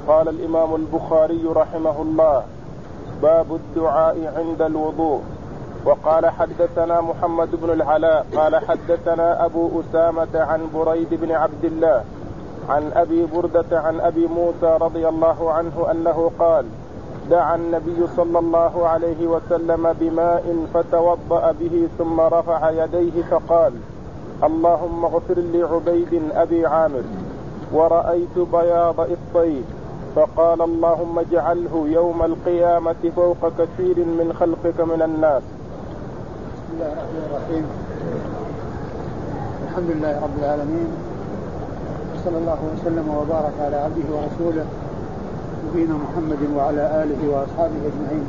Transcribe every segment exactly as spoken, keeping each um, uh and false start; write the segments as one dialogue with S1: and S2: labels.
S1: قال الإمام البخاري رحمه الله: باب الدعاء عند الوضوء. وقال حدثنا محمد بن العلاء قال حدثنا أبو أسامة عن بريد بن عبد الله عن أبي بردة عن أبي موسى رضي الله عنه أنه قال: دعا النبي صلى الله عليه وسلم بماء فتوضأ به ثم رفع يديه فقال: اللهم اغفر لعبيد أبي عامر. ورأيت بياض إبطيه فقال: اللهم اجعله يوم القيامة فوق كثير من خلقك من الناس.
S2: بسم الله الرحمن الرحيم. الحمد لله رب العالمين، صلى الله وسلم وبارك على عبده ورسوله نبينا محمد وعلى آله وأصحابه أجمعين.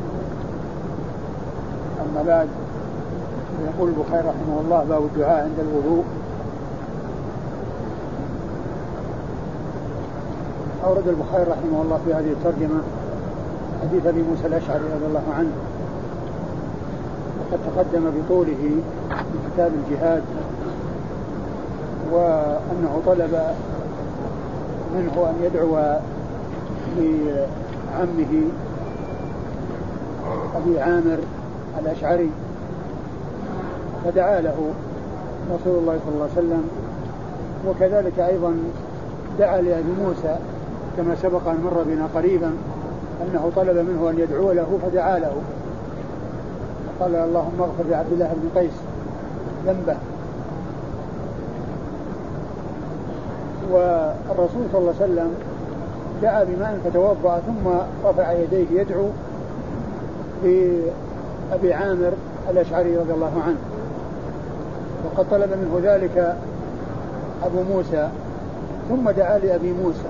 S2: أما بعد، يقول البخاري رحمه الله: باب الدعاء عند الوضوء. أورد البخاري رحمه الله في هذه الترجمة حديث أبي موسى الأشعري رضي الله عنه، وقد تقدم بطوله في كتاب الجهاد، وأنه طلب منه أن يدعو لعمه أبي عامر الأشعري، فدعا له رسول الله صلى الله عليه وسلم. وكذلك أيضا دعا لأبي موسى كما سبق أن مر بنا قريبا أنه طلب منه أن يدعو له فدعا له، قال: اللهم اغفر لعبد الله بن قيس ذنبه. والرسول صلى الله عليه وسلم دعا بماء فتوضأ ثم رفع يديه يدعو بأبي عامر الأشعري رضي الله عنه، وقد طلب منه ذلك أبو موسى ثم دعا لأبي موسى.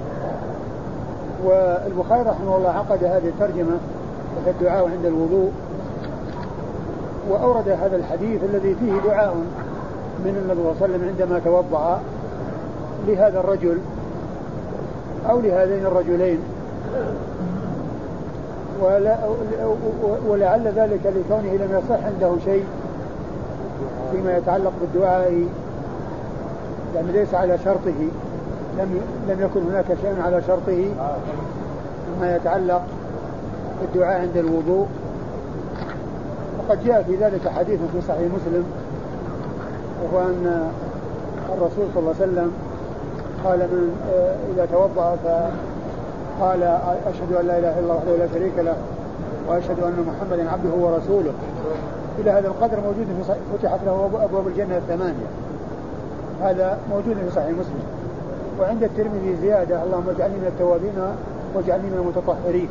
S2: والبخاري رحمه الله عقد هذه الترجمة في الدعاء عند الوضوء، وأورد هذا الحديث الذي فيه دعاء من النبي صلى الله عليه وسلم عندما توضأ لهذا الرجل أو لهذين الرجلين، ولعل ذلك لكونه لم يصح عنده شيء فيما يتعلق بالدعاء، لأن ليس على شرطه، لم لم يكن هناك شيء على شرطه فيما يتعلق بالدعاء عند الوضوء. وقد جاء في ذلك حديث في صحيح مسلم، وهو أن الرسول صلى الله عليه وسلم قال: من إذا توضأ فقال: أشهد أن لا إله إلا الله وحده لا شريك له وأشهد أن محمدا عبده ورسوله، إلى هذا القدر موجود في فتحت له أبواب الجنة الثمانية. هذا موجود في صحيح مسلم. وعند الترمذي زيادة: اللهم اجعلني من التوابين واجعلني من المتطهرين.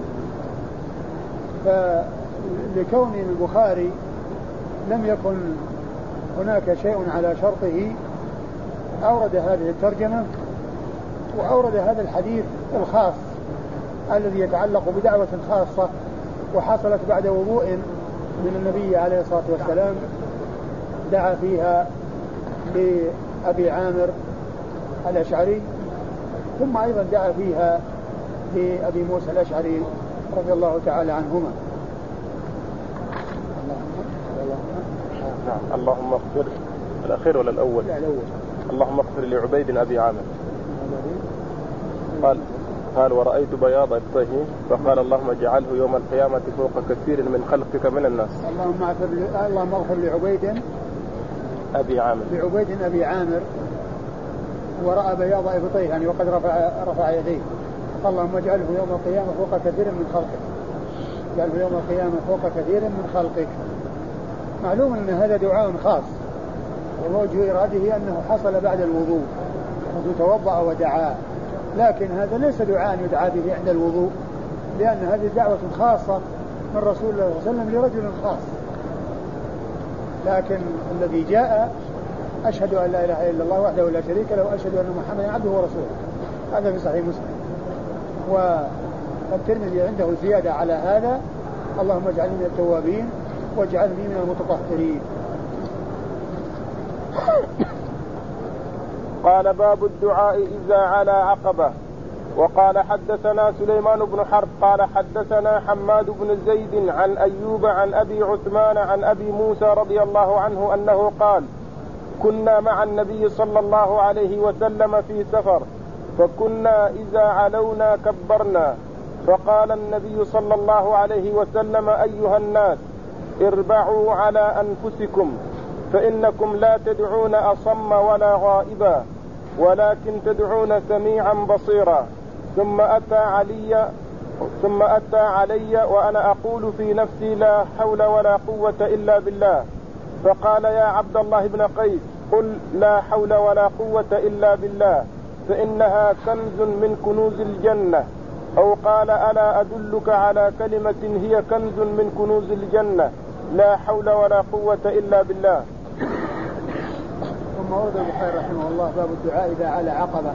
S2: فلكون البخاري لم يكن هناك شيء على شرطه أورد هذه الترجمة، وأورد هذا الحديث الخاص الذي يتعلق بدعوة خاصة وحصلت بعد وضوء من النبي عليه الصلاة والسلام دعا فيها لأبي عامر الأشعري، ثم أيضا دعا فيها لأبي موسى الأشعري رضي الله تعالى عنهما.
S1: اللهم اغفر الأخير ولا الأول؟
S2: لا الأول.
S1: اللهم اغفر لعبيد أبي عامر. قال قال ورأيت بياض إبطيه فقال: اللهم اجعله يوم القيامة فوق كثير من خلقك من الناس.
S2: اللهم اغفر اللهم اغفر لعبيد
S1: أبي عامر
S2: لعبيد أبي عامر ورأى بياض إبطيه، يعني وقد رفع رفع يديه. اللهم اجعله يوم القيامة فوق كثير من خلقك، اجعله يوم القيامة فوق كثير من خلقك. معلوم أن هذا دعاء خاص، ووجه إراده أنه حصل بعد الوضوء فتوضأ ودعا، لكن هذا ليس دعاء يدعى به عند الوضوء، لأن هذه دعوة خاصة من رسول الله صلى الله عليه وسلم لرجل خاص. لكن الذي جاء: أشهد أن لا إله إلا الله وحده لا شريك له وأشهد أن محمدا عبده ورسوله، هذا في صحيح مسلم. والترمذي عنده زيادة على هذا: اللهم اجعلني من التوابين واجعلني من المتطهرين.
S1: قال: باب الدعاء إذا على عقبة. وقال: حدثنا سليمان بن حرب قال حدثنا حماد بن زيد عن أيوب عن أبي عثمان عن أبي موسى رضي الله عنه أنه قال: كنا مع النبي صلى الله عليه وسلم في سفر فكنا إذا علونا كبرنا. فقال النبي صلى الله عليه وسلم: أيها الناس اربعوا على أنفسكم، فإنكم لا تدعون أصم ولا غائبا، ولكن تدعون سميعا بصيرا. ثم أتى علي ثم أتى علي وأنا أقول في نفسي: لا حول ولا قوة إلا بالله. فقال: يا عبد الله بن قيس، قل لا حول ولا قوة إلا بالله، فإنها كنز من كنوز الجنة. أو قال: ألا أدلك على كلمة هي كنز من كنوز الجنة، لا حول ولا قوة إلا بالله.
S2: ثم ورد البخاري رحمه الله باب الدعاء إذا على عقبة.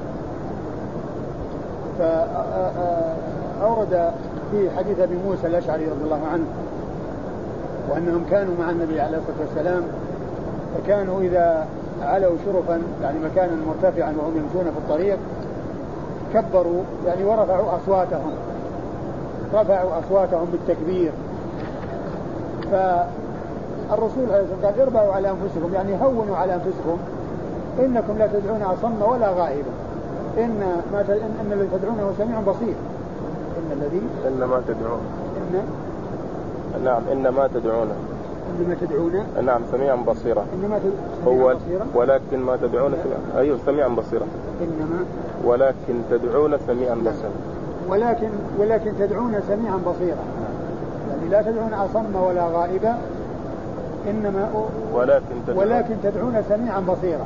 S2: فأورد في حديث أبي موسى الأشعري رضي الله عنه وأنهم كانوا مع النبي عليه الصلاة والسلام، فكانوا إذا علوا شرفا يعني مكانا مرتفعا وهم يمشون في الطريق كبروا يعني ورفعوا أصواتهم رفعوا أصواتهم بالتكبير. فالرسول عليه الصلاة والسلام قال: اربعوا على أنفسكم، يعني هونوا على أنفسكم، إنكم لا تدعون أصم ولا غائبا، إن ما ت... إن الذي تدعونه سميع بصير. إن الذي
S1: إنما تدعون
S2: إن
S1: نعم إنما تدعون
S2: إنما تدعون
S1: نعم سميعا بصيرا.
S2: إنما
S1: هو
S2: بصيرا
S1: ولكن ما تدعون سميعا أيوه سميعا بصيرا.
S2: إنما
S1: ولكن تدعون سميعا بصيرا.
S2: ولكن ولكن تدعون سميعا بصيرا، يعني لا تدعون أصم ولا غائبا، إنما
S1: ولكن تدعون,
S2: ولكن تدعون سميعا بصيرا.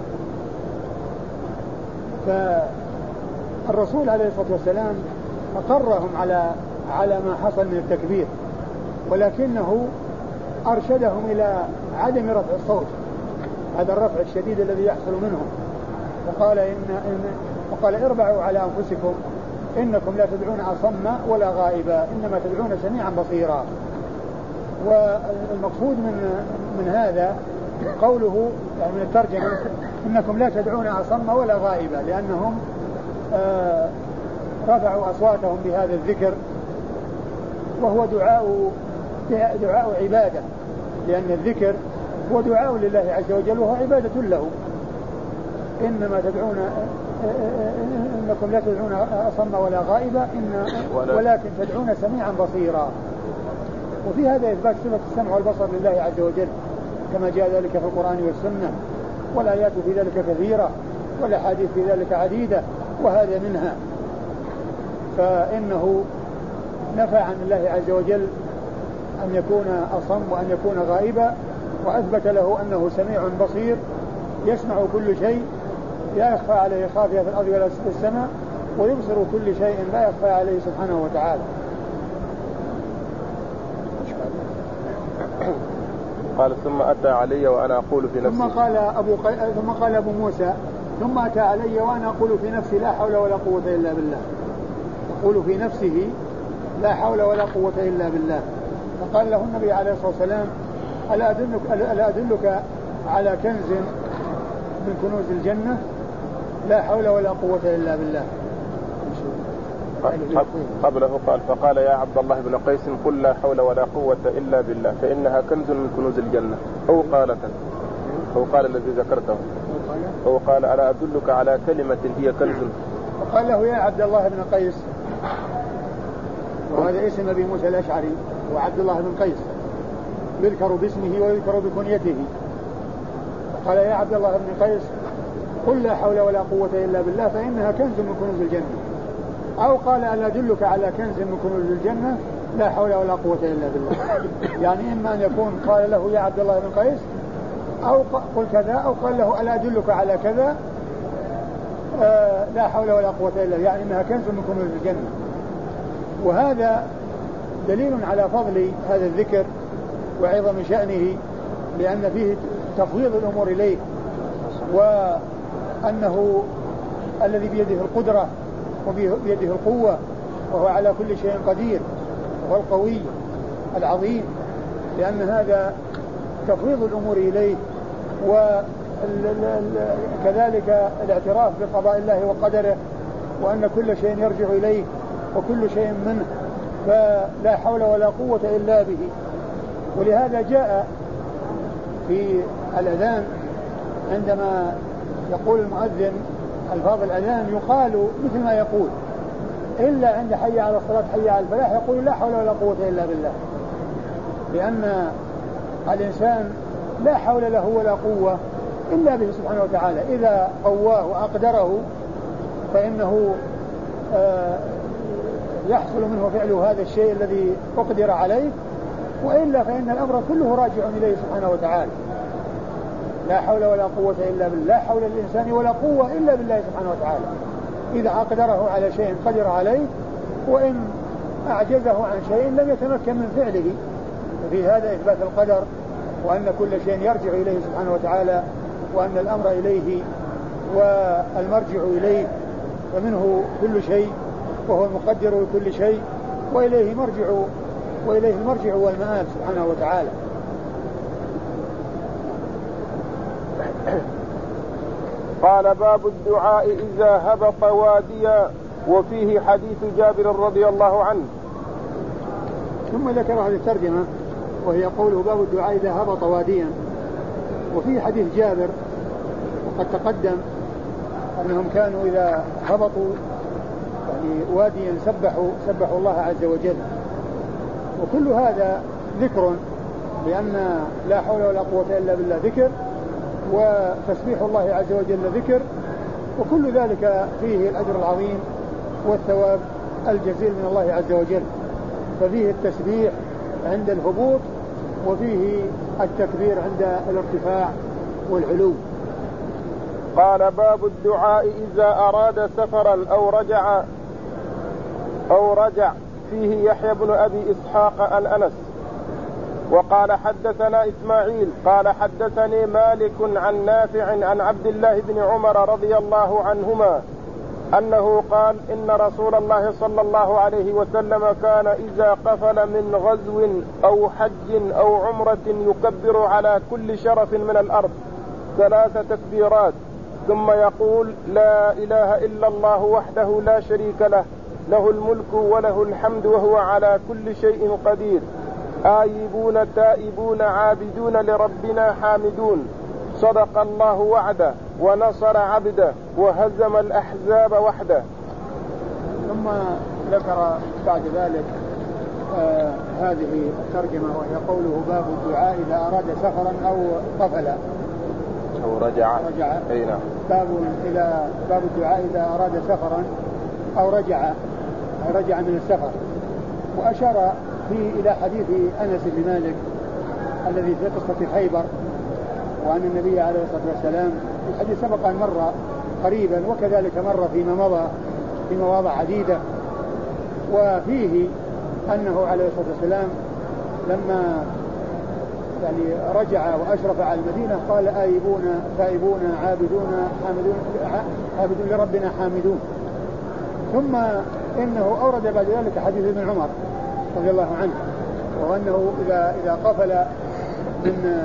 S2: فالرسول عليه الصلاة والسلام أقرهم على على ما حصل من التكبير، ولكنه أرشدهم إلى عدم رفع الصوت، هذا الرفع الشديد الذي يحصل منهم. وقال إن, إن وقال: اربعوا على أنفسكم، إنكم لا تدعون أصم ولا غائبا، إنما تدعون سميعا بصيرا. والمقصود من من هذا قوله يعني من الترجمة: إنكم لا تدعون أصم ولا غائبا، لأنهم آه رفعوا أصواتهم بهذا الذكر، وهو دعاء دعاء عبادة، لأن الذكر هو دعاء لله عز وجل وهو عبادة له. إنما تدعون إنكم لا تدعون أصم ولا غائبا، إن ولكن تدعون سميعا بصيرا. وفي هذا إثبات صفة السمع والبصر لله عز وجل كما جاء ذلك في القرآن والسنة، والآيات في ذلك كثيرة والأحاديث في ذلك عديدة، وهذا منها. فإنه نفى عن الله عز وجل أن يكون أصم وأن يكون غائبا، وأثبت له أنه سميع بصير يسمع كل شيء، لا يخفى عليه خافية في الأرض ولا في السماء، ويبصر كل شيء لا يخفى عليه سبحانه وتعالى.
S1: قال: ثم أتى علي وأنا أقول في نفسي
S2: ثم قال أبو قي... ثم قال أبو موسى: ثم أتى علي وأنا أقول في نفسي: لا حول ولا قوة إلا بالله. يقول في نفسه: لا حول ولا قوة إلا بالله. فقال له النبي عليه الصلاة والسلام: ألا أدلك, ألا أدلك على كنز من كنوز الجنة، لا حول ولا قوة إلا بالله.
S1: قبله قال: فقال: يا عبد الله بن قيس، قل لا حول ولا قوة إلا بالله، فإنها كنز من كنوز الجنة. أو قال أو قال الذي ذكرته أو قال: ألا أدلك على كلمة هي كنز.
S2: فقال له: يا عبد الله بن قيس، وهذا اسم أبي موسى الأشعري وعبد الله بن قيس يذكر باسمه ويذكر بكنيته. قال: يا عبد الله بن قيس، قل لا حول ولا قوة إلا بالله، فإنها كنز من كنوز الجنة. أو قال: ألا أدلك على كنز من كنوز الجنة، لا حول ولا قوة إلا بالله. يعني إما أن يكون قال له: يا عبد الله بن قيس، أو قل كذا، أو قال له: ألا أدلك على كذا، آه لا حول ولا قوة إلا بالله، يعني إنها كنز من كنوز الجنة. وهذا دليل على فضل هذا الذكر وعظم شأنه، لأن فيه تفويض الأمور إليه، وأنه الذي بيده القدرة وبيده القوة، وهو على كل شيء قدير، والقوي العظيم، لأن هذا تفويض الأمور إليه، وكذلك الاعتراف بقضاء الله وقدره، وأن كل شيء يرجع إليه وكل شيء منه، فلا حول ولا قوة إلا به. ولهذا جاء في الأذان عندما يقول المؤذن: ألفاظ الأذان يقال مثل ما يقول، إلا عند حي على الصلاة حي على الفلاح يقول لا حول ولا قوة إلا بالله، لأن الإنسان لا حول له ولا قوة إلا به سبحانه وتعالى. إذا قواه وأقدره فإنه آه يحصل منه فعل هذا الشيء الذي أقدر عليه، وإلا فإن الأمر كله راجع إليه سبحانه وتعالى. لا حول ولا قوة إلا بالله، لا حول للإنسان ولا قوة إلا بالله سبحانه وتعالى. إذا أقدره على شيء قدر عليه، وإن أعجزه عن شيء لم يتمكن من فعله. ففي هذا إثبات القدر، وأن كل شيء يرجع إليه سبحانه وتعالى، وأن الأمر إليه والمرجع إليه، ومنه كل شيء وهو المقدر لكل شيء، وإليه مرجع وإليه المرجع والمآب سبحانه وتعالى.
S1: قال باب الدعاء إذا هبط واديا، وفيه حديث جابر رضي الله عنه.
S2: ثم ذكر هذه الترجمة وهي قوله باب الدعاء إذا هبط واديا، وفيه حديث جابر، وقد تقدم أنهم كانوا إذا هبطوا يعني واديا سبحوا سبحوا الله عز وجل. وكل هذا ذكر، لأن لا حول ولا قوة إلا بالله ذكر، وتسبيح الله عز وجل ذكر، وكل ذلك فيه الأجر العظيم والثواب الجزيل من الله عز وجل. ففيه التسبيح عند الهبوط، وفيه التكبير عند الارتفاع والعلو.
S1: قال باب الدعاء إذا أراد سفرا أو رجع أو رجع فيه يحيى بن أبي إسحاق عن أنس. وقال حدثنا إسماعيل قال حدثني مالك عن نافع عن عبد الله بن عمر رضي الله عنهما أنه قال إن رسول الله صلى الله عليه وسلم كان إذا قفل من غزو أو حج أو عمرة يكبر على كل شرف من الأرض ثلاث تكبيرات، ثم يقول لا إله إلا الله وحده لا شريك له، له الملك وله الحمد وهو على كل شيء قدير، آيبون تائبون عابدون لربنا حامدون، صدق الله وعده ونصر عبده وهزم الأحزاب وحده.
S2: ثم ذكر بعد ذلك آه هذه الترجمة وهي قوله باب الدعاء إذا أراد سفرا أو قفل
S1: أو رجع, رجع.
S2: باب إلى باب الدعاء إذا أراد سفرا أو رجع رجع من السفر. وأشار فيه إلى حديث أنس بن مالك الذي في قصة خيبر، وأن النبي عليه الصلاة والسلام الحديث سبق أن مر قريبا، وكذلك مر فيما مضى في مواضع عديدة. وفيه أنه عليه الصلاة والسلام لما يعني رجع وأشرف على المدينة قال آيبون تائبون عابدون حامدون عابدون لربنا حامدون. ثم إنه أورد بعد ذلك حديث ابن عمر رضي الله عنه، وأنه إذا إذا قفل من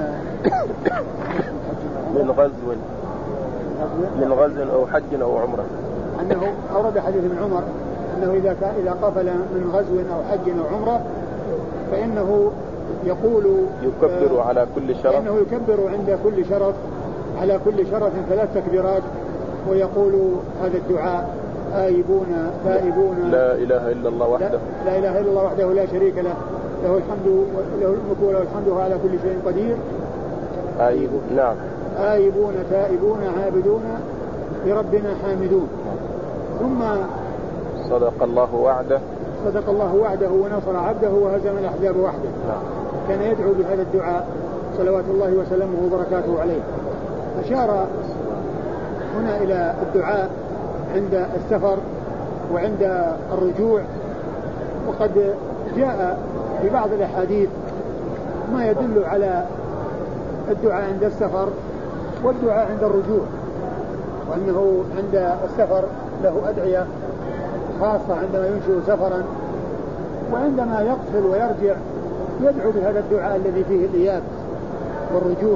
S1: من غزو من غزو أو حج أو عمرة،
S2: أنه أورد حديث ابن عمر أنه إذا إذا قفل من غزو أو حج أو عمرة فإنه يقول
S1: يكبر آه على كل شرف،
S2: فإنه يكبر عند كل شرف على كل شرف ثلاث تكبيرات، ويقول هذا الدعاء آيبون تائبون
S1: لا إله إلا الله وحده
S2: لا, لا إله إلا الله وحده لا شريك له، له الحمد له الملك وله الحمد وهو على كل شيء قدير.
S1: آيبون نعم
S2: آيبون تائبون عابدون لربنا حامدون. ثم
S1: صدق الله وعده
S2: صدق الله وعده ونصر عبده وهزم الأحزاب وحده.
S1: نعم.
S2: كان يدعو بهذا الدعاء صلوات الله وسلامه وبركاته عليه. أشار هنا إلى الدعاء عند السفر وعند الرجوع، وقد جاء في بعض الأحاديث ما يدل على الدعاء عند السفر والدعاء عند الرجوع، وأنه عند السفر له أدعية خاصة عندما ينشئ سفرا، وعندما يقفل ويرجع يدعو بهذا الدعاء الذي فيه الإياب والرجوع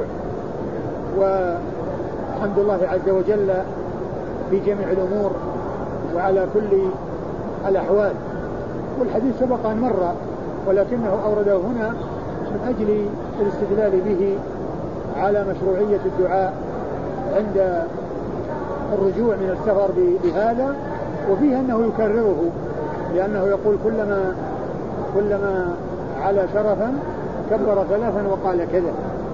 S2: وحمد الله عز وجل في جميع الأمور وعلى كل الأحوال. والحديث سبق أن مر، ولكنه أورده هنا من أجل الاستدلال به على مشروعية الدعاء عند الرجوع من السفر بهذا، وفيه أنه يكرره لأنه يقول كلما كلما على شرفا كبر ثلاثا وقال كذا.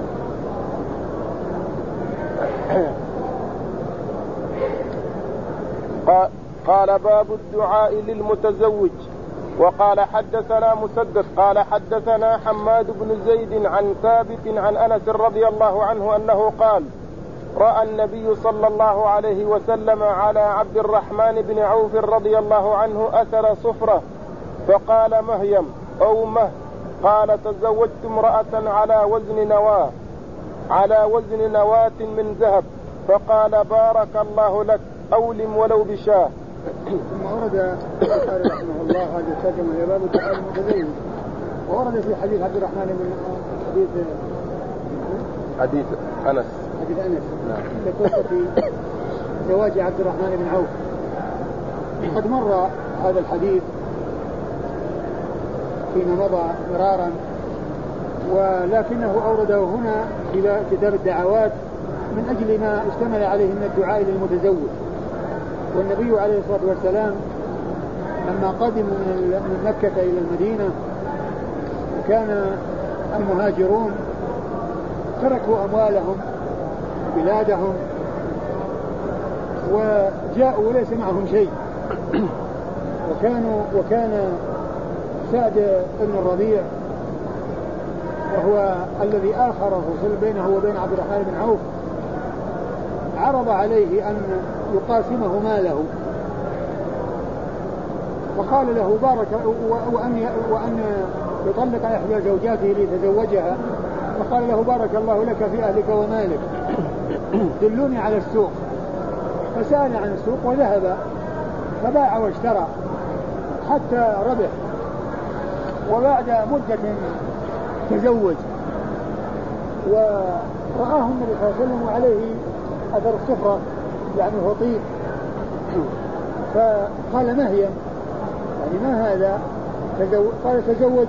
S1: قال باب الدعاء للمتزوج. وقال حدثنا مسدد قال حدثنا حماد بن زيد عن ثابت عن أنس رضي الله عنه أنه قال رأى النبي صلى الله عليه وسلم على عبد الرحمن بن عوف رضي الله عنه أثر صفرة فقال مهيم أو مه، قال تزوجت امرأة على وزن نواة على وزن نواة من ذهب، فقال بارك الله لك أولم ولو بشاه.
S2: ثم ورد البخاري رحمه الله هذا الترجمة هي باب الدعاء للمتزوج. وورد في حديث عبد الرحمن بن حديث
S1: حديث أنس
S2: حديث أنس في قصة زواج عبد الرحمن بن عوف. قد مر هذا الحديث فيما مضى مرارا، ولكنه أورده هنا إلى كتاب الدعوات من أجل ما اشتمل عليه من الدعاء للمتزوج. والنبي عليه الصلاة والسلام لما قدموا من مكة إلى المدينة كان المهاجرون تركوا أموالهم بلادهم وجاءوا وليس معهم شيء، وكانوا وكان سعد بن الربيع وهو الذي آخره صل بينه وبين عبد الرحمن بن عوف عرض عليه أن يقاسمه ماله، فقال له بارك وأن وأن يطلق إحدى زوجاته ليتزوجها، فقال له بارك الله لك في أهلك ومالك دلوني على السوق. فسأل عن السوق وذهب فباع واشترى حتى ربح، وبعد مدة تزوج ورآه النبي صلى الله عليه وسلم عليه أثر الصفرة يعني هو طيب، فقال ما هي يعني ما هذا؟ قال تزوج،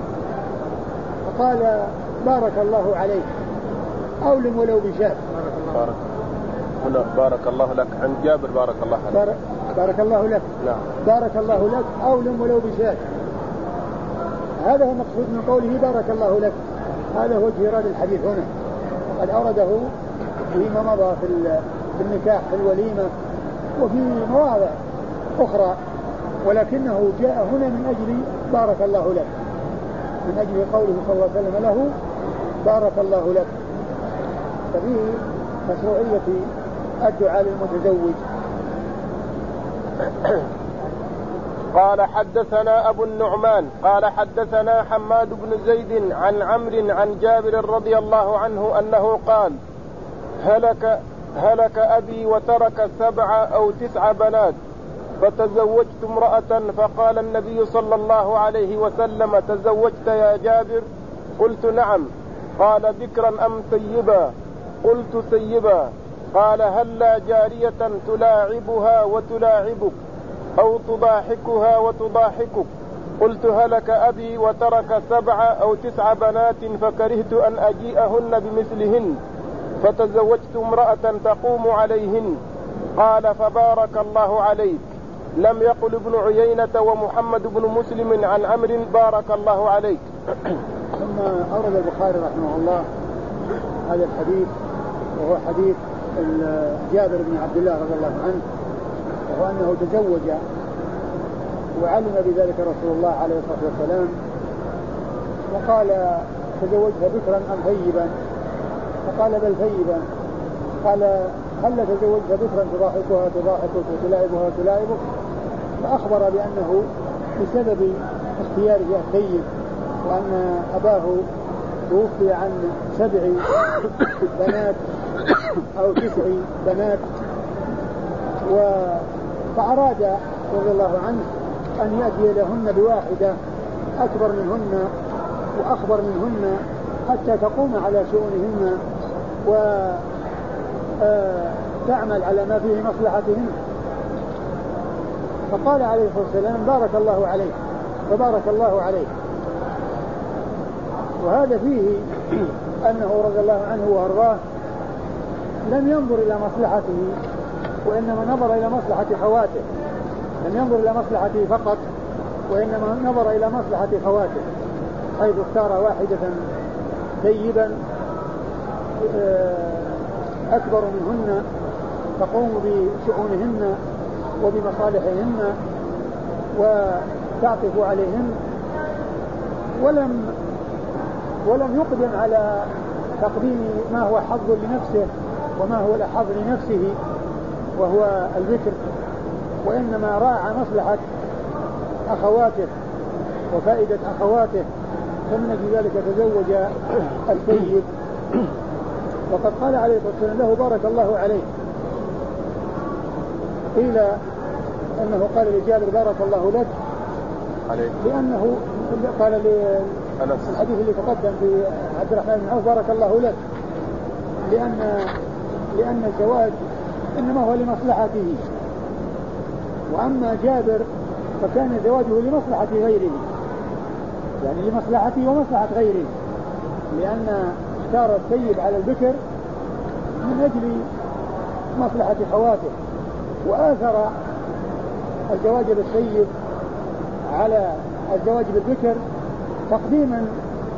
S2: فقال بارك الله عليك أولم ولو بشاة.
S1: بارك الله بارك الله لك عن جابر بارك الله عليك
S2: بارك, بارك الله لك
S1: نعم
S2: بارك الله لك أولم ولو بشاة. هذا هو المقصود من قوله بارك الله لك، هذا هو جيران الحديث هنا، قد أورده فيما مضى في النكاح في الوليمة وفي مواضع أخرى، ولكنه جاء هنا من أجل بارك الله لك، من أجل قوله صلى الله عليه وسلم له بارك الله لك. ففيه مشروعية الدعاء للمتزوج.
S1: قال حدثنا أبو النعمان قال حدثنا حماد بن زيد عن عمرو عن جابر رضي الله عنه أنه قال هلك هلك أبي وترك سبع أو تسع بنات فتزوجت امرأة، فقال النبي صلى الله عليه وسلم تزوجت يا جابر؟ قلت نعم. قال بكرا أم سيبا؟ قلت سيبا. قال هلا جارية تلاعبها وتلاعبك أو تضاحكها وتضاحكك؟ قلت هلك أبي وترك سبع أو تسع بنات فكرهت أن أجيئهن بمثلهن فتزوجت امرأة تقوم عليهن. قال فبارك الله عليك. لم يقل ابن عيينة ومحمد بن مسلم عن عمرو بارك الله عليك.
S2: ثم أورد البخاري رحمه الله هذا الحديث، وهو حديث جابر بن عبد الله رضي الله عنه، وهو أنه تزوج وعلم بذلك رسول الله عليه الصلاة والسلام، وقال تزوجها بكرا أم ثيبا؟ فقال بل ثيبا. قال هل تزوجها بكرا تضاحكها تضاحكك وتلاعبها تلاعبك؟ فأخبر بأنه بسبب اختياره الثيب، وأن أباه توفي عن سبع بنات أو تسع بنات، فأراد رضي الله عنه أن يأتي لهن بواحدة أكبر منهن وأخبر منهن حتى تقوم على شؤونهن وتعمل على ما فيه مصلحتهن. فقال عليه الصلاة والسلام بارك الله عليه، فبارك الله عليه. وهذا فيه أنه رضي الله عنه وأرضاه لم ينظر إلى مصلحته وإنما نظر إلى مصلحة خواته، لم ينظر إلى مصلحته فقط، وإنما نظر إلى مصلحة خواته، حيث اختار واحدة ثيبا أكبر منهن تقوم بشؤونهن وبمصالحهن وتعطف عليهن، ولم ولم يقدم على تقديم ما هو حظ لنفسه وما هو الأحظ لنفسه وهو الذكر، وإنما راعى مصلحة أخواته وفائدة أخواته، فمن أجل ذلك تزوج الثيب. وقد قال عليه الصلاة والسلام له بارك الله عليه، قيل أنه قال لجابر بارك الله لك عليه، لأنه قال الحديث اللي تقدم في عبد الرحمن بن عوف بارك الله لك، لأن لأن الزواج إنما هو لمصلحته، وأما جابر فكان زواجه لمصلحة غيره، يعني لمصلحته ومصلحة غيره، لأن اختار الثيب على البكر من أجل مصلحة خواته، وآثر الزواج بالثيب على الزواج بالبكر تقديما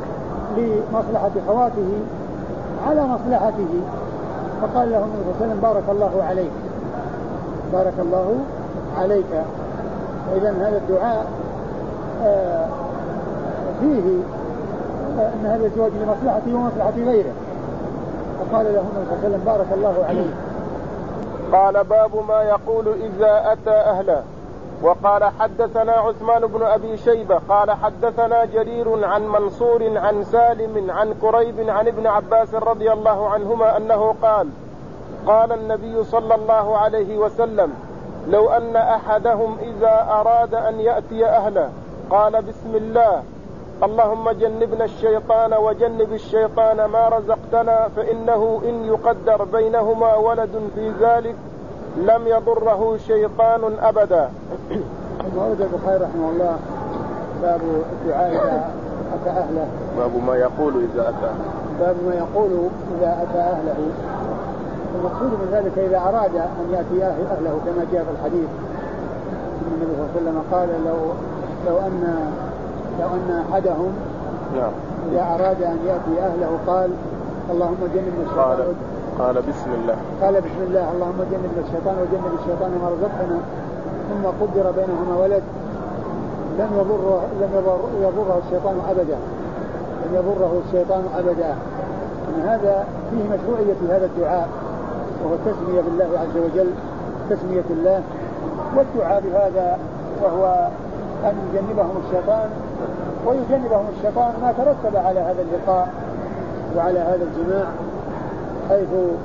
S2: لمصلحة خواته على مصلحته، فقال له النبي صلى الله عليه وسلم بارك الله عليك بارك الله عليك. إذن هذا الدعاء آه فيه آه أن هذا الزواج لمصلحته ومصلحة غيره، فقال له النبي صلى الله عليه وسلم بارك الله عليك.
S1: قال باب ما يقول إذا أتى أهله. وقال حدثنا عثمان بن أبي شيبة قال حدثنا جرير عن منصور عن سالم عن كريب عن ابن عباس رضي الله عنهما أنه قال قال النبي صلى الله عليه وسلم لو أن أحدهم إذا أراد أن يأتي أهله قال بسم الله اللهم جنبنا الشيطان وجنب الشيطان ما رزقتنا فإنه إن يقدر بينهما ولد في ذلك لم يضره شيطان أبدا.
S2: ورد البخاري رحمه الله باب الدعاء إذا أتى أهله.
S1: باب ما يقول إذا أتى
S2: باب ما يقول إذا أتى أهله. المقصود من ذلك إذا أراد أن يأتي أهله كما جاء في الحديث النبي صلى الله عليه وسلم قال لو لو أن لو أن أحدهم
S1: نعم
S2: إذا أراد أن يأتي أهله قال اللهم جنبنا الشيطان
S1: قال, قال بسم الله
S2: قال بسم الله اللهم جنبنا الشيطان وجنب الشيطان ما رزقنا ثم قدر بينهما ولد لم يضره لم يضره الشيطان أبدا لم يضره الشيطان أبدا. من هذا فيه مشروعية هذا الدعاء وهو التسمية بالله عز وجل، تسمية الله والدعاء بهذا، وهو أن يجنبهم الشيطان ويجنبهم الشيطان ما ترتب على هذا اللقاء وعلى هذا الجماع، حيث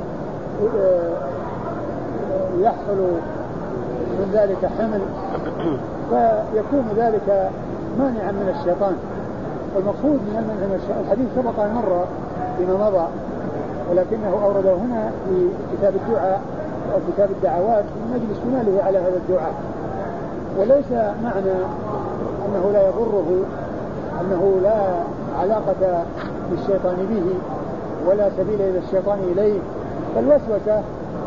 S2: يحصل من ذلك حمل فيكون ذلك مانعا من الشيطان. والمقصود من المنع الحديث سبق أن مر فيما مضى، ولكنه أورده هنا في كتاب الدعاء أو كتاب الدعوات من أجل اشتماله على هذا الدعاء، وليس معنى أنه لا يضره أنه لا علاقة للشيطان به ولا سبيل إلى الشيطان إليه، فالوسوسة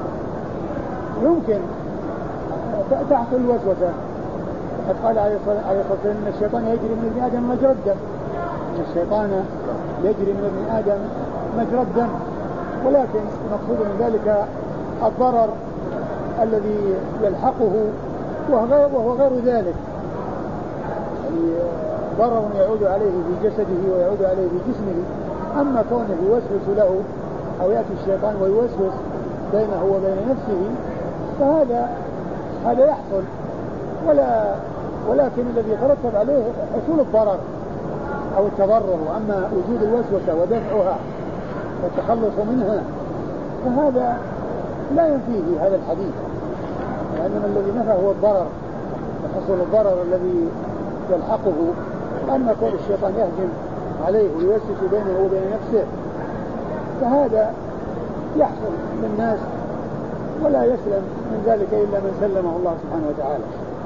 S2: يمكن تحصل الوسوسة. قد قال عليه الصلاة والسلام أن الشيطان يجري من ابن آدم مجرى الدم، أن الشيطان يجري من ابن آدم مجرى الدم، ولكن المقصود من ذلك الضرر الذي يلحقه وهو غير ذلك، يعني ضرر يعود عليه في جسده ويعود عليه في جسمه. أما كونه يوسوس له أو يأتي الشيطان ويوسوس بينه وبين نفسه فهذا هذا يحصل، ولا ولكن الذي يترتب عليه حصول الضرر أو التضرر. أما وجود الوسوسة ودفعها والتخلص منها فهذا لا ينفيه هذا الحديث، وإنما الذي نفى هو الضرر وحصول الضرر الذي يلحقه. أما كون الشيطان يهجم عليه ويوسوس بينه وبين نفسه فهذا يحصل للناس ولا يسلم من ذلك إلا من سلمه الله سبحانه وتعالى.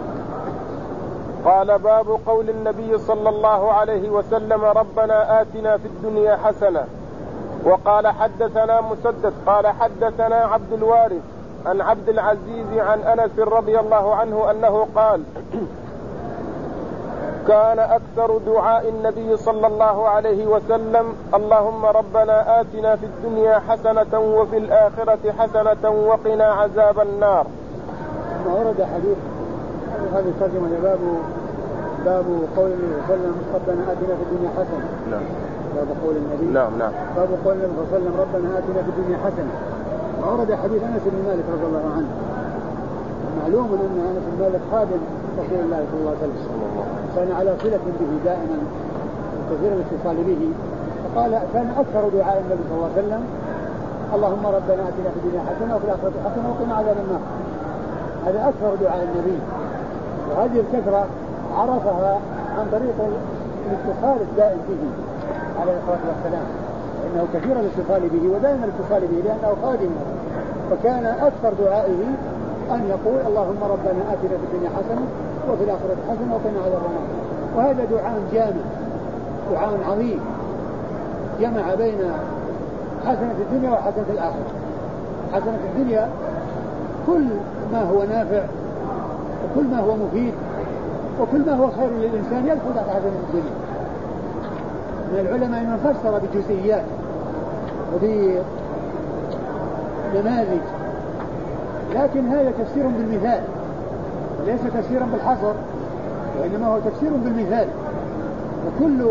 S1: قال باب قول النبي صلى الله عليه وسلم ربنا آتنا في الدنيا حسنة. وقال حدثنا مسدد قال حدثنا عبد الوارث عن عبد العزيز عن أنس رضي الله عنه أنه قال كان أكثر دعاء النبي صلى الله عليه وسلم اللهم ربنا آتنا في الدنيا حسنة وفي الآخرة حسنة وقنا عذاب النار.
S2: ما ورد حديث هذه الترجمة باب باب قول النبي صلى الله عليه وسلم ربنا آتنا في الدنيا حسنة.
S1: نعم.
S2: باب قول النبي.
S1: نعم نعم.
S2: باب قول النبي صلى الله عليه وسلم ربنا آتنا في الدنيا حسنة. ما ورد حديث أنس بن مالك رضي الله عنه. معلوم أن أنس بن مالك خادم رسول الله صلى الله عليه وسلم كان على صلة به دائما وكثير الاتصال به. فقال كان أكثر دعاء النبي صلى الله عليه وسلم اللهم ربنا آتنا في الدنيا حسنة وفي الآخرة حسنة وقنا عذاب النار. هذا أكثر دعاء النبي. وهذه الكثرة عرفها عن طريق الاتصال الدائم به عليه الصلاة والسلام إنه كثير الاتصال به ودائما الاتصال به لأنه خادم. فكان أكثر دعائه أن يقول اللهم ربنا آتنا في الدنيا حسنة وفي الآخرة حسنة وقنا عذاب النار. وهذا دعاء جامع دعاء عظيم جمع بين حسنة الدنيا وحسنة الآخرة. حسنة الدنيا كل ما هو نافع وكل ما هو مفيد وكل ما هو خير للإنسان يدخل تحت حسنة الدنيا. من العلماء من فسر بجزئيات وبنماذج لكن هذا تفسير بالمثال ليس تفسيرا بالحصر وإنما هو تفسير بالمثال. وكل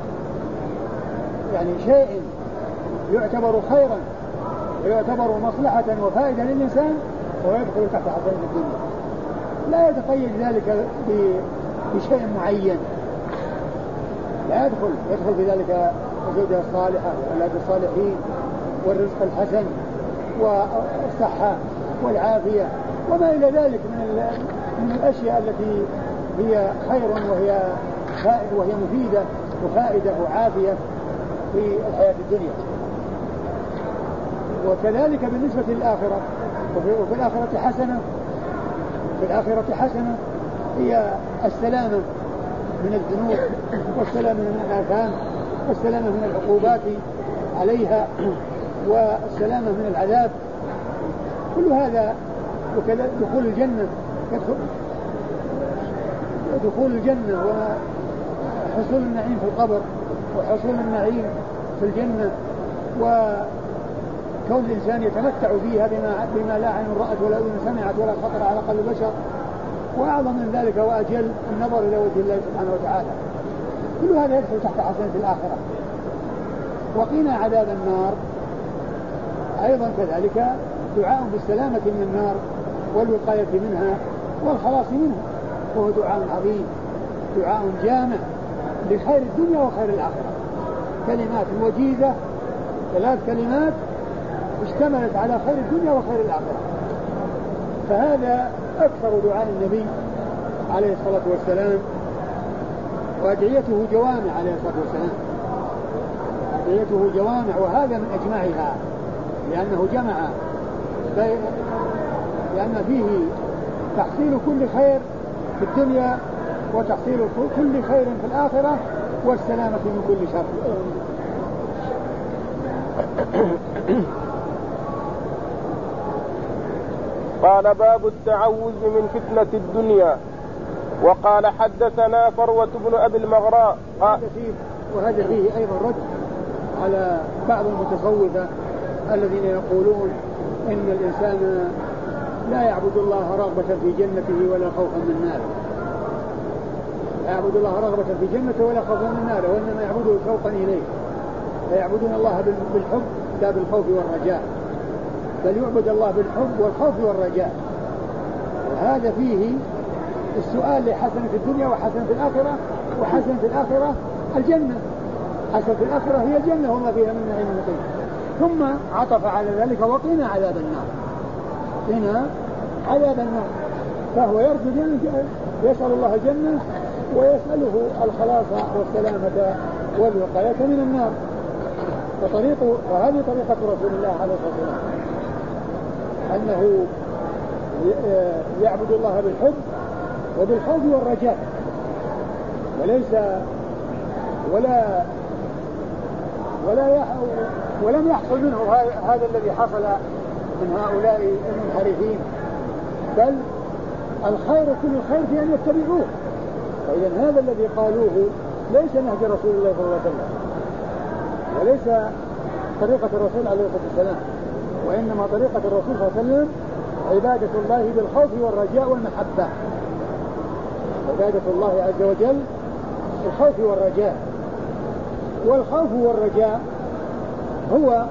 S2: يعني شيء يعتبر خيرا ويعتبر مصلحة وفائدة للإنسان وهو يدخل تحت حسنة الدنيا. لا يتقيد ذلك بشيء معين لا يدخل يدخل في ذلك الزوجة الصالحة والأولاد الصالحين والرزق الحسن والصحة والعافية وما إلى ذلك من من الأشياء التي هي خير وهي فائدة وهي مفيدة وفائدة وعافية في الحياة الدنيا. وكذلك بالنسبة للآخرة وفي الآخرة حسنة في الآخرة حسنة هي السلامة من الذنوب والسلامة من الآثام والسلامة من العقوبات عليها والسلامة من العذاب. كل هذا وكذا دخول الجنة يدخل دخول الجنة وحصول النعيم في القبر وحصول النعيم في الجنة وكون الإنسان يتمتع فيها بما, بما لا عين رأت ولا أذن سمعت ولا خطر على قلب بشر. وأعظم من ذلك وأجل النظر إلى وجه الله سبحانه وتعالى. كل هذا يدخل تحت حسنة الآخرة. وقنا عذاب النار أيضا كذلك دعاء بالسلامة من النار والوقاية منها والخلاص منها وهو دعاء عظيم دعاء جامع لخير الدنيا وخير الآخرة. كلمات وجيزة ثلاث كلمات اشتملت على خير الدنيا وخير الآخرة. فهذا أكثر دعاء النبي عليه الصلاة والسلام. وأدعيته جوامع عليه الصلاة والسلام أدعيته جوامع وهذا من أجمعها لأنه جمع لأن فيه تحصيل كل خير في الدنيا وتحصيل كل خير في الآخرة والسلامة من كل شر.
S1: قال باب التعوذ من فتنة الدنيا. وقال حدثنا فروة بن أبي المغراء.
S2: وهذا فيه أيضا رد على بعض المتصوفة الذين يقولون إن الإنسان لا يعبد الله رغبة في جنته ولا خوفا من ناره لا يعبد الله رغبة في جنته ولا خوفا من ناره وإنما يعبده شوقا إليه. فيعبدون الله بالحب لا بالخوف والرجاء بل يعبد الله بالحب والخوف والرجاء. وهذا فيه السؤال لحسنة الدنيا وحسنة الآخرة. وحسنة الآخرة الجنة. حسنة الآخرة هي الجنة وما فيها من نعيم مقيم. ثم عطف على ذلك وقنا عذاب النار. قنا عذاب النار. فهو يرجو يسأل الله الجنة ويسأله الخلاص والسلامة والوقاية من النار. وطريق وهذه طريقة رسول الله عليه الصلاة والسلام أنه يعبد الله بالحب وبالخوف والرجاء وليس ولا ولا يح ولم يحصل منه هذا الذي حصل من هؤلاء المنحرفين، بل الخير كل الخير في أن يتبعوه. فإذا هذا الذي قالوه ليس نهج رسول الله صلى الله عليه وسلم، وليس طريقة الرسول عليه الصلاة والسلام، وإنما طريقة الرسول صلى الله عليه وسلم عبادة الله بالخوف والرجاء والمحبة. عبادة الله عز وجل بالخوف والرجاء، والخوف والرجاء هو